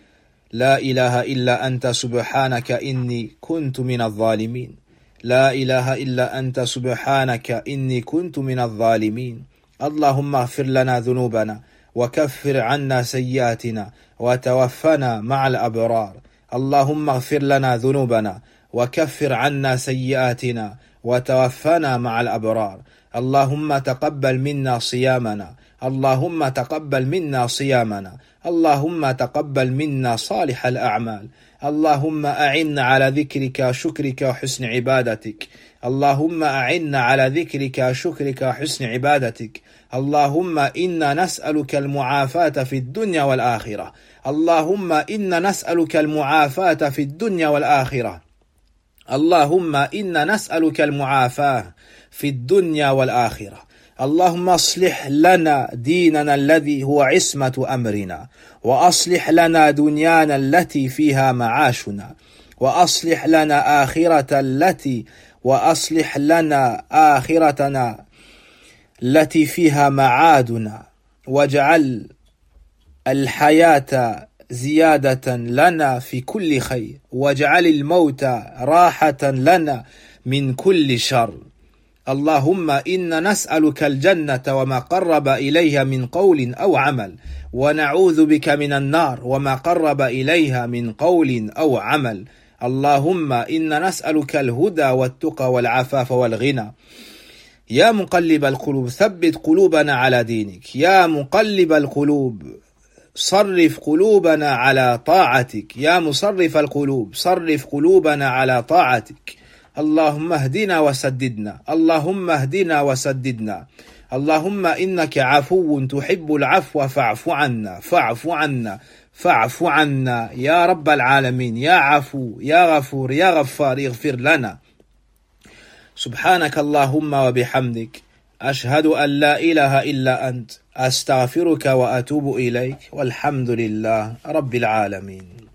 لا إله إلا أنت سبحانك إني كنت من الظالمين. لا إله إلا أنت سبحانك إني كنت من الظالمين. اللهم اغفر لنا ذنوبنا وكفر عنا سيئاتنا وتوفنا مع الأبرار. اللهم اغفر لنا ذنوبنا وكفر عنا سيئاتنا وتوفنا مع الأبرار. اللهم تقبل منا صيامنا. اللهم تقبل منا صيامنا. اللهم تقبل منا صالح الأعمال. اللهم أعنا على ذكرك وشكرك وحسن عبادتك. اللهم أعنا على ذكرك وشكرك وحسن عبادتك. اللهم إنا نسألك المعافاة في الدنيا والآخرة. اللهم إنا نسألك المعافاة في الدنيا والآخرة. اللهم إنا نسألك المعافاة في الدنيا والآخرة. اللهم اصلح لنا ديننا الذي هو عصمة أمرنا، وأصلح لنا دنيانا التي فيها معاشنا، وأصلح لنا آخرتنا التي فيها معادنا، واجعل الحياة زيادة لنا في كل خير، واجعل الموت راحة لنا من كل شر. اللهم إنا نسألك الجنة وما قرب إليها من قول أو عمل، ونعوذ بك من النار وما قرب إليها من قول أو عمل. اللهم إنا نسألك الهدى والتقى والعفاف والغنى. يا مقلب القلوب ثبت قلوبنا على دينك. يا مقلب القلوب صرف قلوبنا على طاعتك. يا مصرف القلوب صرف قلوبنا على طاعتك. اللهم اهدنا وسددنا. اللهم اهدنا وسددنا. اللهم إنك عفو تحب العفو فاعف عنا. فاعف عنا. فاعف عنا يا رب العالمين. يا عفو يا غفور يا غفار اغفر لنا. سبحانك اللهم وبحمدك أشهد أن لا إله إلا أنت أستغفرك وأتوب إليك والحمد لله رب العالمين.